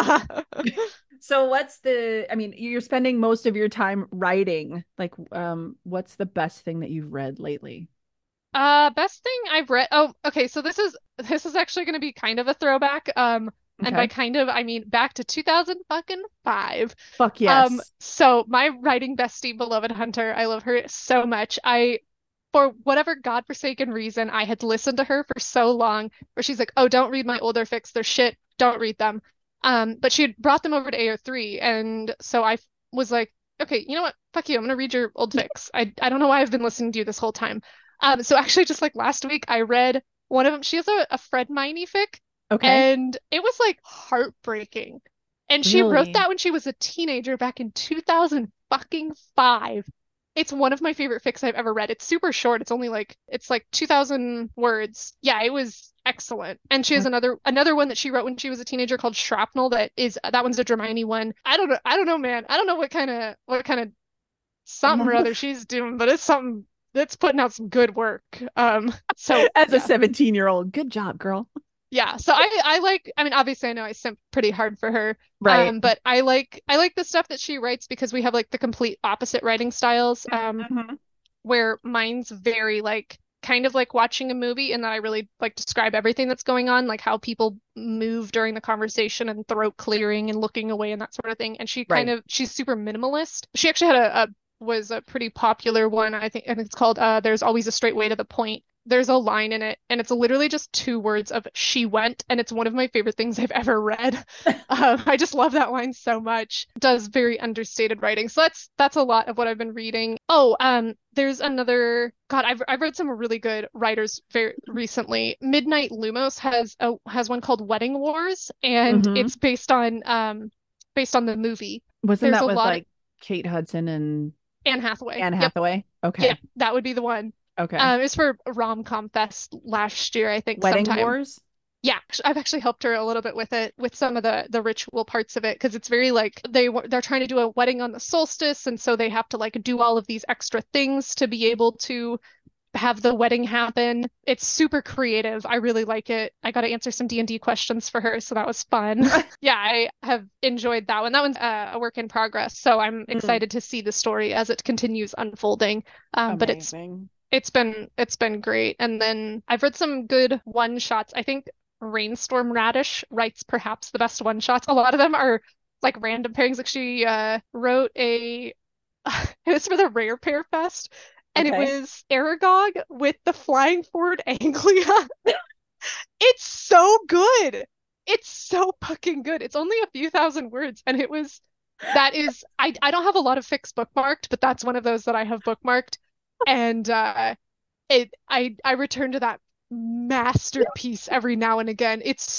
So I mean, you're spending most of your time writing. Like, what's the best thing that you've read lately? Best thing I've read. Oh, okay, so this is actually going to be kind of a throwback. And by Okay. kind of I mean back to 2000 fucking 5. Fuck yes. So my writing bestie, beloved Hunter, I love her so much. For whatever godforsaken reason, I had listened to her for so long, where she's like, "Oh, don't read my older fics. They're shit. Don't read them." But she had brought them over to AO3, and so was like, "Okay, you know what? Fuck you. I'm gonna read your old fics. I don't know why I've been listening to you this whole time." So actually, just like last week, I read one of them. She has a Fred Miney fic, Okay. and it was like heartbreaking. And she wrote Really? that when she was a teenager back in 2000 fucking 5. It's one of my favorite fics I've ever read. It's super short. It's like 2000 words. Yeah, it was excellent. And she has another one that she wrote when she was a teenager called Shrapnel that one's a Hermione one. I don't know, man. I don't know what kind of something or other she's doing, but it's something that's putting out some good work. So As a yeah. 17-year-old, good job, girl. Yeah, so I like I mean obviously I know I simp pretty hard for her. Right. But I like the stuff that she writes because we have like the complete opposite writing styles. Mhm. Where mine's very like kind of like watching a movie in that I really like describe everything that's going on, like how people move during the conversation and throat clearing and looking away and that sort of thing. And Right. she's super minimalist. She actually had was a pretty popular one. I think it's called There's Always a Straight Way to the Point. There's a line in it, and it's literally just two words of "she went," and it's one of my favorite things I've ever read. I just love that line so much. Does very understated writing, so that's a lot of what I've been reading. Oh, there's another. God, I've read some really good writers very recently. Midnight Lumos has one called Wedding Wars, and Hmm. it's based on the movie. Wasn't There's that a with lot of like Kate Hudson and Anne Hathaway. Anne Yep, Hathaway? yeah, Okay. that would be the one. Okay. It was for Rom-Com Fest last year, I think, Wedding sometime. Wars? Yeah, I've actually helped her a little bit with it, with some of the ritual parts of it, because it's very like they're trying to do a wedding on the solstice, and so they have to like do all of these extra things to be able to have the wedding happen. It's super creative. I really like it. I got to answer some D&D questions for her, so that was fun. Yeah, I have enjoyed that one. That one's a work in progress, so I'm Mm, excited to see the story as it continues unfolding. But amazing. it's been great. And then I've read some good one shots. I think Rainstorm Radish writes perhaps the best one shots. A lot of them are like random pairings. Like she wrote a it was for the Rare Pair Fest, and it Okay. was Aragog with the Flying Forward Anglia. It's so good. It's so fucking good. It's only a few thousand words, and it was that is I don't have a lot of fics bookmarked, but that's one of those that I have bookmarked. And I return to that masterpiece every now and again. It's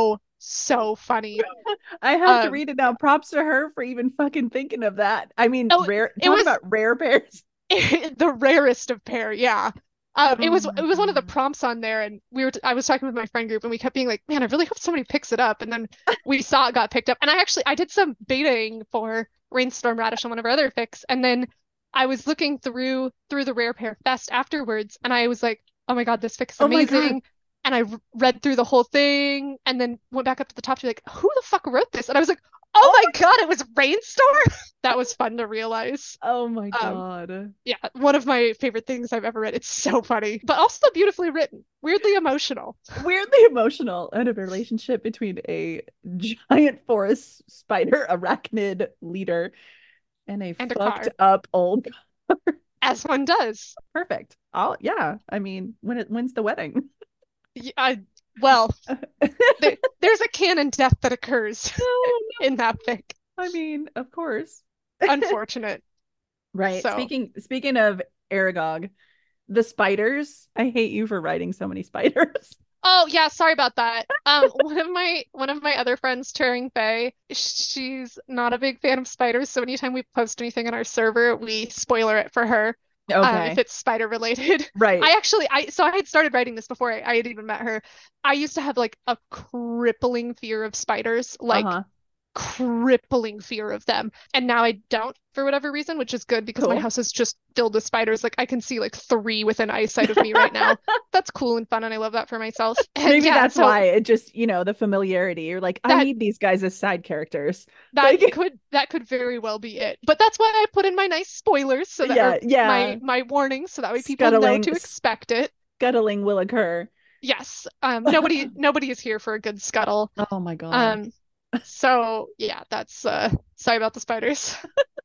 so funny. I have to Um read it now. Props to her for even fucking thinking of that. I mean, oh, rare, it talk was about rare pairs. the rarest of pair, yeah. Oh my It was one of the God. prompts on there, and I was talking with my friend group, and we kept being like, man, I really hope somebody picks it up. And then we saw it got picked up, and I did some betaing for Rainstorm Radish on one of our other fics, and then I was looking through the Rare Pair Fest afterwards, and I was like, oh my God, this fic is Oh my God. amazing. And read through the whole thing, and then went back up to the top to be like, who the fuck wrote this? And I was like, oh Oh my God, it was Rainstorm. That was fun to realize. oh my Um, God. yeah, one of my favorite things I've ever read. It's so funny, but also beautifully written, weirdly emotional, Weirdly emotional and a relationship between a giant forest spider arachnid leader and a and a fucked car, up old. as one does. Perfect. I'll, yeah. I mean, when's the wedding? Yeah, well, there's a canon death that occurs No, in that fic. I mean, of course. Unfortunate. Right. So, Speaking of Aragog, the spiders. I hate you for writing so many spiders. oh yeah, sorry about that. One of my other friends, Turing Faye, she's not a big fan of spiders, so anytime we post anything on our server, we spoiler it for her. If Okay. it's spider related. Right. I had started writing this before I had even met her. I used to have like a crippling fear of spiders, like Uh-huh. crippling fear of them. And now I don't for whatever reason, which is good because my Cool. house is just filled with spiders. Like I can see like three within eyesight of me right now. That's cool and fun, and I love that for myself. And Maybe yeah, that's so why it just, the familiarity. You're like, I that need these guys as side characters. Like, that could very well be it. But that's why I put in my nice spoilers so that or yeah, yeah. my warnings so that way people know Scuttling, to expect it. scuttling will occur. Yes. Nobody is here for a good scuttle. Oh my God. Um, so yeah, that's sorry about the spiders.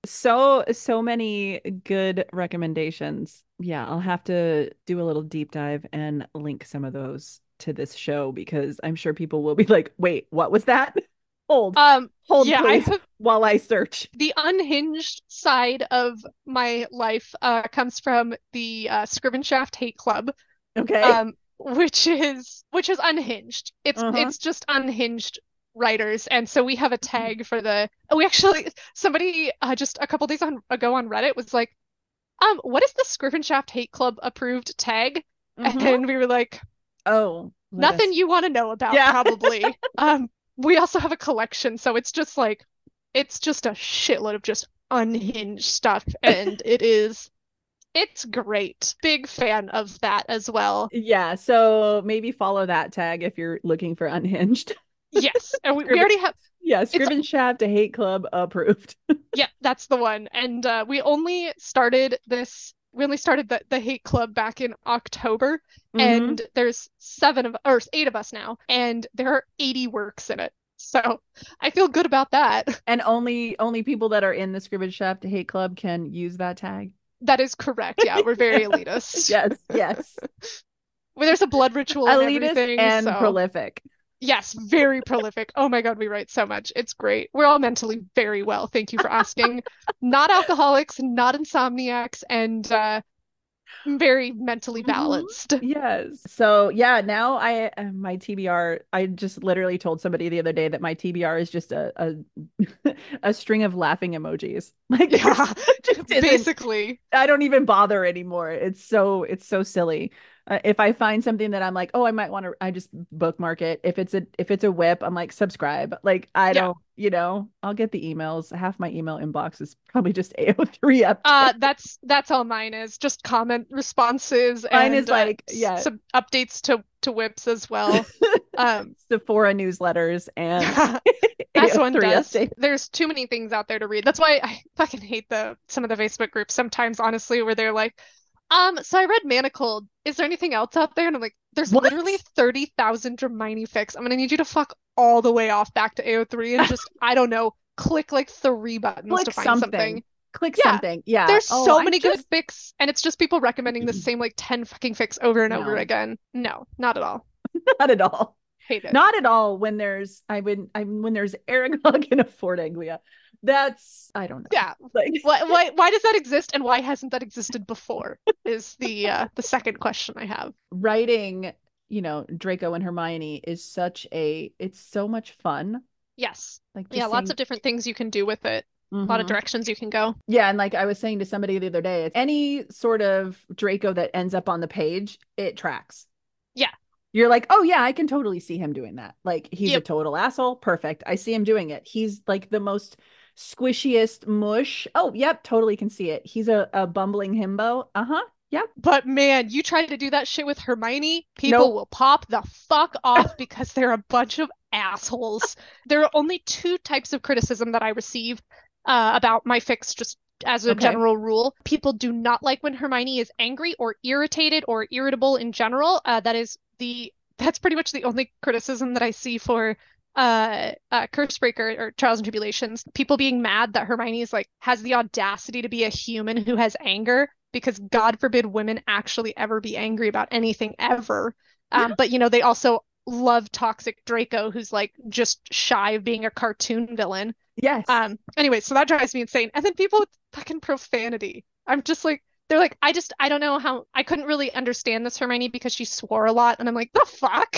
So many good recommendations. Yeah, I'll have to do a little deep dive and link some of those to this show because I'm sure people will be like, wait, what was that? Hold, hold, Yeah, I please, have while I search. the unhinged side of my life comes from the Scrivenshaft Hate Club, Okay. which is unhinged. Uh-huh. It's just unhinged writers, and so we have a tag for the. We actually somebody just a couple days ago on Reddit was like, what is the Scrivenshaft Hate Club approved tag? Mm-hmm. And we were like, Oh, let nothing us. you want to know about, Yeah. probably. We also have a collection, so it's just like it's just a shitload of just unhinged stuff, and it's great. Big fan of that as well. Yeah. So maybe follow that tag if you're looking for unhinged. Yes, and we Scriven, already have yeah, it's Scriven Shaft a hate club approved. yeah, that's the one. And we only started this we only started the hate club back in October, Mm-hmm. and there's 8 of us now, and there are 80 works in it. So I feel good about that. And only people that are in the Scribbage Shaft Hate Club can use that tag. That is correct. Yeah, we're very elitist. Yes, yes. Well, there's a blood ritual and Elitist everything, and so prolific. yes, very prolific. Oh my God, we write so much. It's great. We're all mentally very well. Thank you for asking. Not alcoholics, not insomniacs, and very mentally Mhm. balanced. Yes. So yeah, now my TBR, I just literally told somebody the other day that my TBR is just a string of laughing emojis. Like there's Yeah, just isn't basically. I don't even bother anymore. It's so silly. If I find something that I'm like, oh, I might want to, I just bookmark it. If it's a whip, I'm like subscribe. Like I Yeah. don't, I'll get the emails. Half my email inbox is probably just AO3 updates. That's all mine is. Just comment responses Mine is and like, yeah, some updates to whips as well. Sephora newsletters and As one AO3 does. updates. There's too many things out there to read. That's why I fucking hate the some of the Facebook groups sometimes, honestly, where they're like, so I read Manacled. Is there anything else out there? And I'm like, there's literally What? 30,000 Hermione fics. I'm gonna need you to fuck all the way off back to AO3 and just, I don't know, click like 3 buttons to Click find something. something. Click Yeah. something. Yeah. There's Oh, so I many good just fics, and it's just people recommending the same like 10 fucking fics over and over no, again. No, not at all. not at all. Hate it. Not at all when there's when there's Aragog and a Fort Anglia. That's I don't know. Yeah. Like Why does that exist and why hasn't that existed before is the second question I have. writing, Draco and Hermione is it's so much fun. Yes. Like Yeah, just lots seeing of different things you can do with it. A lot of Mhm. directions you can go. Yeah, and like I was saying to somebody the other day, it's any sort of Draco that ends up on the page, it tracks. Yeah. You're like, oh yeah, I can totally see him doing that. Like he's a Yep. total asshole. Perfect. I see him doing it. He's like the most squishiest mush. Oh, yep, totally can see it. He's a bumbling himbo. Uh-huh. Yep. But man, you try to do that shit with Hermione, people Nope. will pop the fuck off because they're a bunch of assholes. There are only two types of criticism that I receive about my fics, just as a Okay. general rule. People do not like when Hermione is angry or irritated or irritable in general. That's pretty much the only criticism that I see for Cursebreaker or Trials and Tribulations. People being mad that Hermione is like has the audacity to be a human who has anger because God forbid women actually ever be angry about anything ever. But they also love toxic Draco, who's like just shy of being a cartoon villain. Yes. Anyway, so that drives me insane. And then people with fucking profanity. I'm just like, they're like, I don't know how I couldn't really understand this Hermione because she swore a lot, and I'm like, the fuck?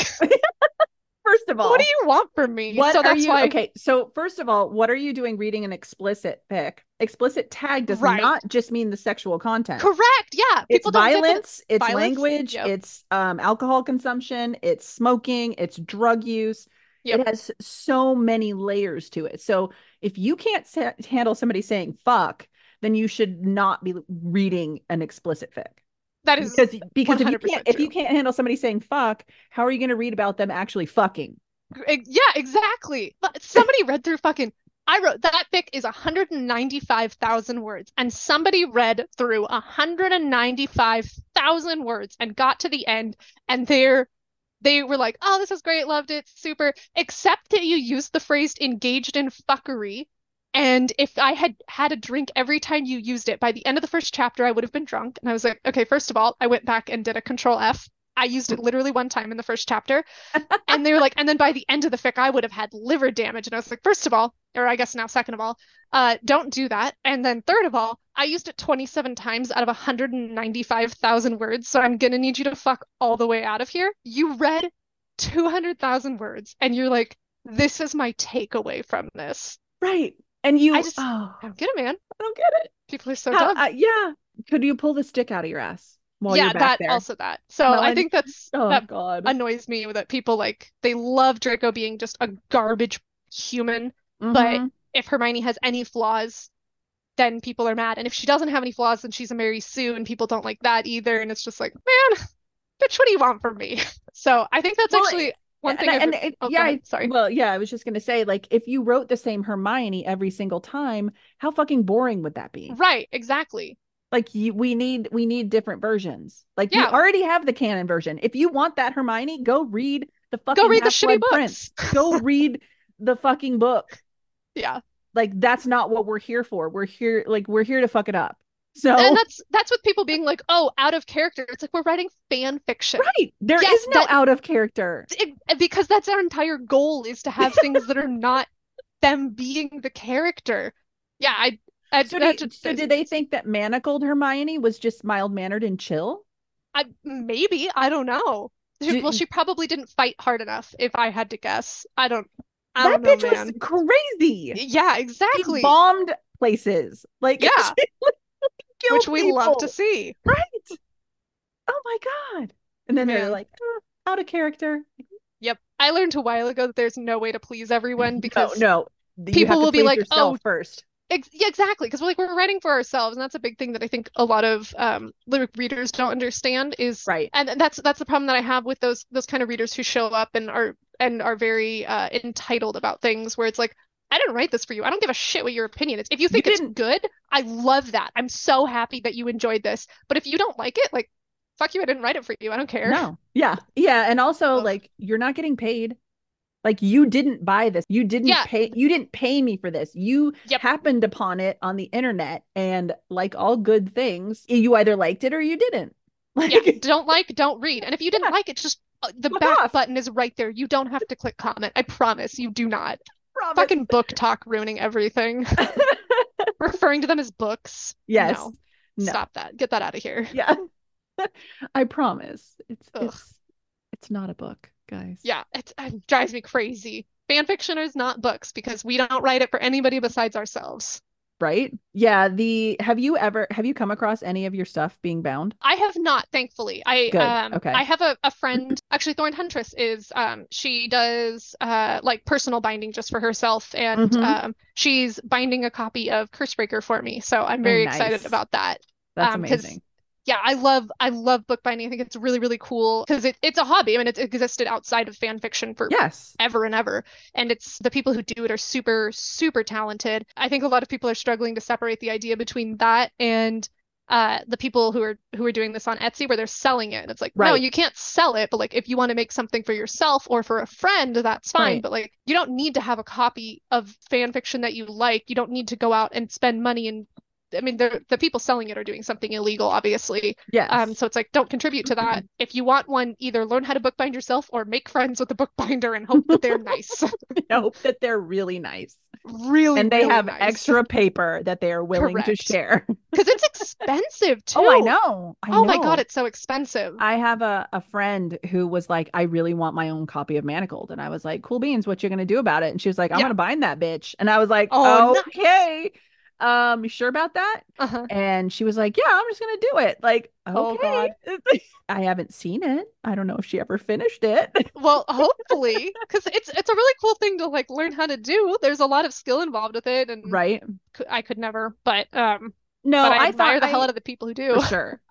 First of What do all, you want from me? what So are that's you why, okay, so first of all, what are you doing reading an explicit fic? Explicit tag does right. not just mean the sexual content. Correct. Yeah. It's People don't get that violence, it's violence. language, Yep. it's alcohol consumption, it's smoking, it's drug use. Yep. It has so many layers to it. So if you can't handle somebody saying fuck, then you should not be reading an explicit fic. That is Because if you can't 100% if you true. can't handle somebody saying fuck, how are you going to read about them actually fucking? Yeah, exactly. But somebody read through fucking. I wrote that fic is 195,000 words, and somebody read through 195,000 words and got to the end, and they were like, "Oh, this is great, loved it, super." Except that you used the phrase "engaged in fuckery," and if I had had a drink every time you used it, by the end of the first chapter, I would have been drunk. And I was like, "Okay, first of all, I went back and did a control F. I used it literally one time in the first chapter." And they were like, and then by the end of the fic, I would have had liver damage. And I was like, first of all, or I guess now second of all, don't do that. And then third of all, I used it 27 times out of 195,000 words. So I'm gonna need you to fuck all the way out of here. You read 200,000 words, and you're like, this is my takeaway from this. Right. And I you just, oh, I don't get it, man. I don't get it. People are so How dumb. yeah. Could you pull the stick out of your ass while you're Yeah, back that there? also that. So I Melon. think Oh that God. annoys me that people like they love Draco being just a garbage human, but Mm-hmm. if Hermione has any flaws, then people are mad. And if she doesn't have any flaws, then she's a Mary Sue, and people don't like that either. And it's just like, man, bitch, what do you want from me? So I think that's Well, actually one thing oh, go yeah, ahead. Sorry. well, yeah, I was just gonna say, like, if you wrote the same Hermione every single time, how fucking boring would that be? Right, exactly. Like we need different versions. Like we Yeah, already have the canon version. If you want that Hermione, go read the go fucking read the shitty Half-Blood books. Prince. Go read the fucking book. Yeah. Like that's not what we're here for. We're here to fuck it up. And So, that's with people being like, "Oh, out of character." It's like we're writing fan fiction. right, there is Yes, no out of character. because that's our entire goal is to have things that are not them being the character. Yeah, So that just so drives did me they crazy. think that manacled Hermione was just mild-mannered and chill? Maybe, I don't know. Well, Did, she probably didn't fight hard enough, if I had to guess. I that don't know, bitch was man. crazy. Yeah, She exactly. bombed places. Like Yeah, she killed which we love to people. see. Right. Oh my God. And then they're Man. like, out of character. Yep. I learned a while ago that there's no way to please everyone No, because no. You people have to will be please like, yourself "Oh, first. yeah, exactly," because we're writing for ourselves, and that's a big thing that I think a lot of lyric readers don't understand is, Right. and that's the problem that I have with those kind of readers who show up and are very entitled about things, where it's like, I didn't write this for you. I don't give a shit what your opinion is. If you You think it's didn't. good, I love that. I'm so happy that you enjoyed this. But if you don't like it, like, fuck you, I didn't write it for you. I don't care. No. Yeah. Yeah. And also, Ugh. like, you're not getting paid. Like, you didn't buy this. Yeah. You didn't pay me for this. You Yep. happened upon it on the internet. And like all good things, you either liked it or you didn't. Yeah. Like, Don't like, don't read. And if you didn't yeah, like it, just the fuck back off. button is right there. You don't have to click comment. I promise you do not. Promise. Fucking book talk ruining everything. Referring to them as books. Yes. No. No. Stop that. Get that out of here. Yeah. I promise. It's Ugh. it's it's not a book, guys. Yeah, it drives me crazy. Fan fiction is not books because we don't write it for anybody besides ourselves. Right? Yeah, the have you come across any of your stuff being bound? I have not, thankfully. Good. Okay. I have a friend, actually Thorn Huntress is she does like personal binding just for herself, and Mm-hmm. she's binding a copy of Cursebreaker for me. So I'm Oh, very excited nice. about that. That's Because amazing. yeah, I love bookbinding. I think it's really, really cool because it's a hobby. I mean, it's existed outside of fan fiction for Yes. ever and ever. And it's the people who do it are super, super talented. I think a lot of people are struggling to separate the idea between that and the people who are doing this on Etsy where they're selling it. And it's like, no, Right. you can't sell it, but like if you want to make something for yourself or for a friend, that's fine. Right. But like you don't need to have a copy of fan fiction that you like. You don't need to go out and spend money and I mean, the people selling it are doing something illegal, obviously. Yes. So it's like, don't contribute to that. If you want one, either learn how to bookbind yourself or make friends with a bookbinder and hope that they're nice. I hope that they're really nice Really, and they really have nice. extra paper that they are willing to Correct. share. Because it's expensive Oh, I too. know. I Oh my God, know. it's so expensive. I have a friend who was like, I really want my own copy of Manacled. And I was like, cool beans, what you gonna do about it? And she was like, I'm Yeah. gonna bind that bitch. And I was like, Oh, nice. okay. You sure about that? Uh-huh. And she was like, yeah, I'm just gonna do it. Like, Oh God. okay. I haven't seen it. I don't know if she ever finished it. Well, hopefully, because it's a really cool thing to like learn how to do. There's a lot of skill involved with it, and Right. I could never, but No, I I thought admire the hell I out of the people who for do. sure.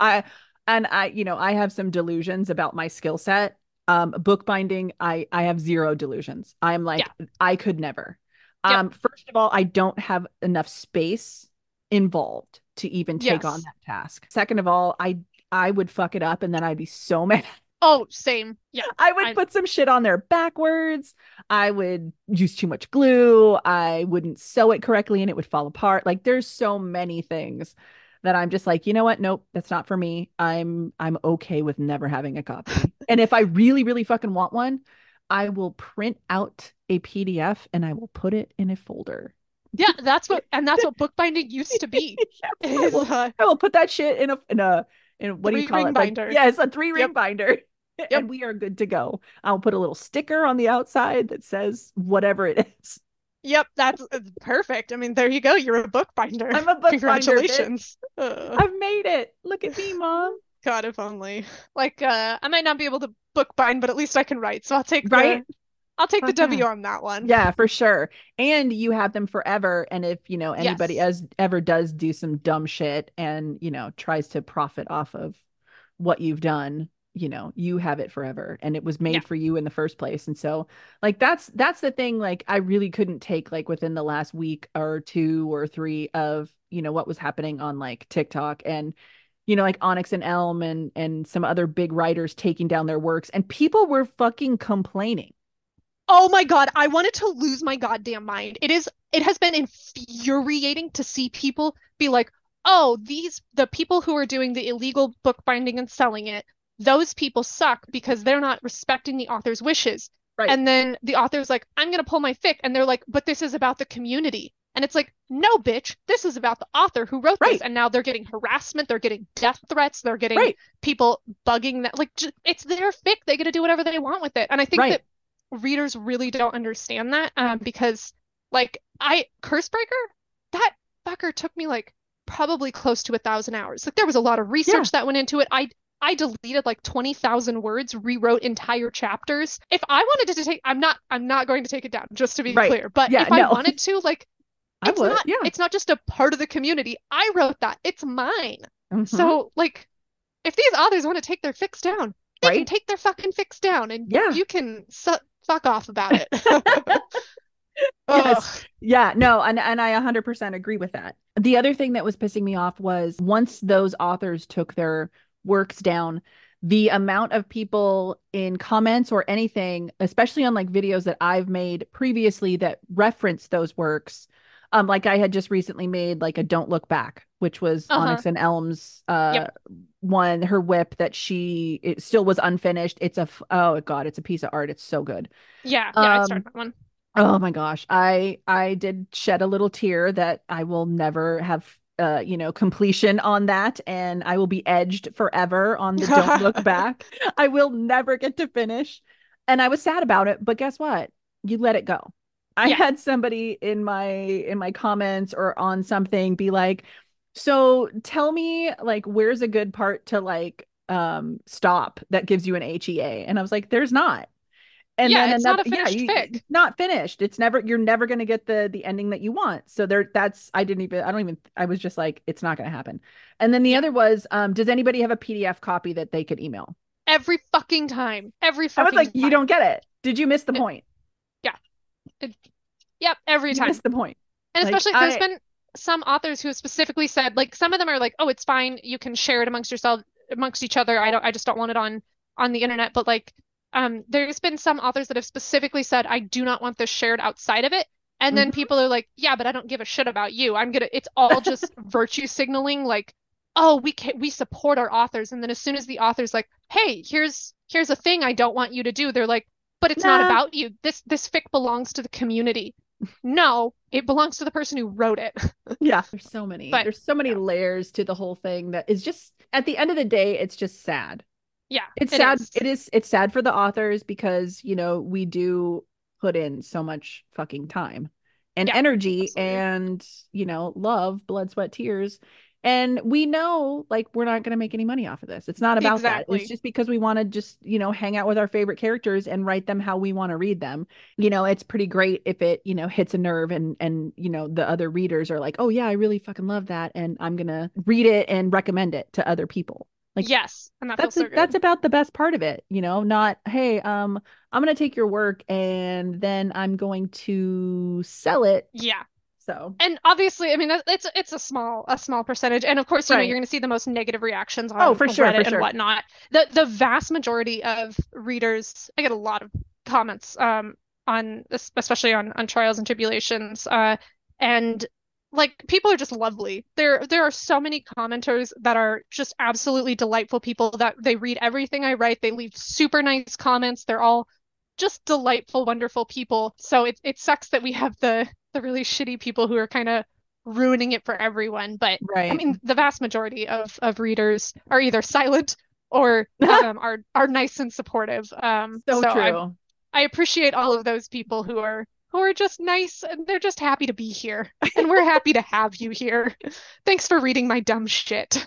I have some delusions about my skill set. Bookbinding, I have zero delusions. I'm Yeah. like, I could never. Yep. First of all, I don't have enough space involved to even take on Yes. that task. Second of all, I would fuck it up and then I'd be so mad. Oh, same. Yeah. I would I put some shit on there backwards. I would use too much glue. I wouldn't sew it correctly and it would fall apart. Like there's so many things that I'm just like, you know what? Nope, that's not for me. I'm okay with never having a copy. And if I really, really fucking want one, I will print out a PDF and I will put it in a folder. Yeah, that's what bookbinding used to be. Yeah, Is I will put that shit in what do you three call ring it? Like, binder. yes, a three ring Yep. binder. Yep. And we are good to go. I'll put a little sticker on the outside that says whatever it is. Yep, that's perfect. I mean, there you go. You're a bookbinder. I'm a bookbinder, bitch. Congratulations. I've made it. Look at me, mom. God, if only. Like, I might not be able to bookbind, but at least I can write. So Right? I'll take the Fuck yeah. W on that one. Yeah, for sure. And you have them forever. And if, anybody Yes. as ever does do some dumb shit and, tries to profit off of what you've done, you have it forever and it was Yeah. made for you in the first place. And so like that's the thing, like I really couldn't take like within the last week or two or three of what was happening on like TikTok and like Onyx and Elm and some other big writers taking down their works and people were fucking complaining. Oh my God, I wanted to lose my goddamn mind. It has been infuriating to see people be like, "Oh, the people who are doing the illegal bookbinding and selling it, those people suck because they're not respecting the author's wishes." Right. And then the author's like, "I'm gonna pull my fic," and they're like, "But this is about the community." And it's like, "No, bitch, this is about the author who wrote this." Right. And now they're getting harassment, they're getting death threats, they're getting Right. people bugging that like it's their fic, they get to do whatever they want with it. And I think Right. that readers really don't understand that because like I Cursebreaker, that fucker took me like probably close to 1,000 hours. Like there was a lot of Yeah. research that went into it. I deleted like 20,000 words, rewrote entire chapters. If I wanted to take, I'm not going to take it down, just to be Right. clear. But Yeah. if I No. wanted to, like, I would. Yeah. it's not just a part of the community. I wrote that. It's mine. Hmm. So like, if these authors want to take their fix down, they can Right. take their fucking fix down, and Yeah. you can fuck off about it. Yes. Ugh. Yeah. No, and I 100% agree with that. The other thing that was pissing me off was once those authors took their works down, the amount of people in comments or anything, especially on like videos that I've made previously that reference those works, like I had just recently made like a Don't Look Back, which was Uh-huh. Onyx and Elm's Yep. one, her whip that it still was unfinished. Oh God, it's a piece of art. It's so good. Yeah. Yeah. I Um, started that one. Oh my gosh. I did shed a little tear that I will never have completion on that and I will be edged forever on the Don't Look Back. I will never get to finish. And I was sad about it, but guess what? You let it go. I Yeah. had somebody in my comments or on something be like, "So tell me like where's a good part to like stop that gives you an HEA?" And I was like, "There's not." And Yeah. then It's not another, a yeah, finished fic. it's not finished. You're never going to get the ending that you want. So I don't even, I was just like, it's not going to happen. And then the Yeah. other was, does anybody have a PDF copy that they could email? Every fucking time. Every I was fucking like, you time. don't get it. Did you miss the It, point? yeah. It, yep. Every You time. missed the point. And Like especially there's been some authors who have specifically said, like, some of them are like, "Oh, it's fine. You can share it amongst each other. I just don't want it on the internet." But like, there's been some authors that have specifically said, "I do not want this shared outside of it." And then mhm. people are like, "Yeah, but I don't give a shit about you. It's all just virtue signaling, like, oh, we support our authors." And then as soon as the author's like, "Hey, here's a thing I don't want you to do," they're like, "But it's not Nah, about you. This fic belongs to the community." No, it belongs to the person who wrote it. yeah, But there's so many yeah, layers to the whole thing that is just at the end of the day, it's just sad. yeah, It's it sad. is. It's sad for the authors because, we do put in so much fucking time and Yeah, energy absolutely. and, love, blood, sweat, tears. And we know like we're not going to make any money off of this. It's not about that. It's Exactly. just because we want to just, hang out with our favorite characters and write them how we want to read them. It's pretty great if it, hits a nerve and, the other readers are like, "Oh yeah, I really fucking love that and I'm going to read it and recommend it to other people." Like Yes, and that feels so that's good. about the best part of it, not, "Hey, I'm going to take your work and then I'm going to sell it." Yeah. So, And obviously, I mean, it's a small percentage, and of course, you're right. going to see the most negative reactions Oh, on for sure, Reddit for and sure. whatnot. The vast majority of readers, I get a lot of comments on especially on trials and tribulations, and like people are just lovely. There are so many commenters that are just absolutely delightful people that they read everything I write. They leave super nice comments. They're all just delightful, wonderful people. So it sucks that we have the really shitty people who are kind of ruining it for everyone. But I Right. mean, the vast majority of readers are either silent or are nice and supportive. So So true. I appreciate all of those people who are just nice and they're just happy to be here. And we're happy to have you here. Thanks for reading my dumb shit.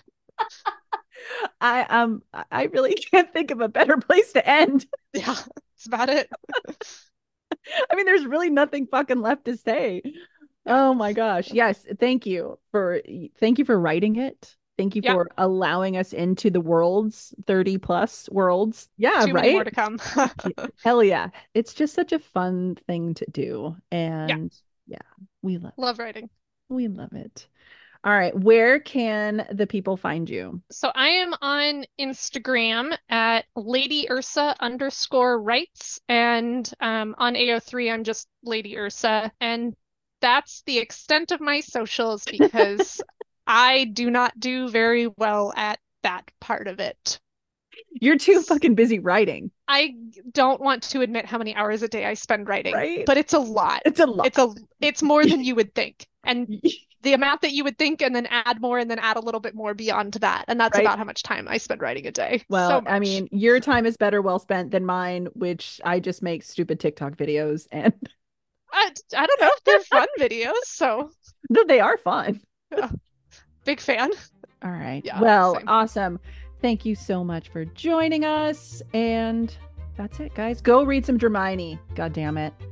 I really can't think of a better place to end. Yeah, that's about it. I mean, there's really nothing fucking left to say. Yeah. Oh my gosh. Yes, thank you for writing it. Thank you Yeah, for allowing us into the worlds, 30 plus worlds. Yeah, too many more right? to come. Hell yeah. It's just such a fun thing to do. Yeah, And yeah, we love it. love writing. We love it. All right. Where can the people find you? So I am on Instagram at Lady Ursa underscore writes, and on AO3 I'm just Lady Ursa, and that's the extent of my socials because I do not do very well at that part of it. You're too fucking busy writing, I don't want to admit how many hours a day I spend writing, right? but it's a lot. It's a lot. It's more than you would think. And the amount that you would think and then add more and then add a little bit more beyond that. And that's Right? about how much time I spend writing a day. So Well, I much. mean, your time is better well spent than mine, which I just make stupid TikTok videos and I don't know if they're fun videos, so no, they are fun. yeah, big fan. All right. Yeah, Well, same. awesome. Thank you so much for joining us. And that's it, guys. Go read some Hermione. God damn it.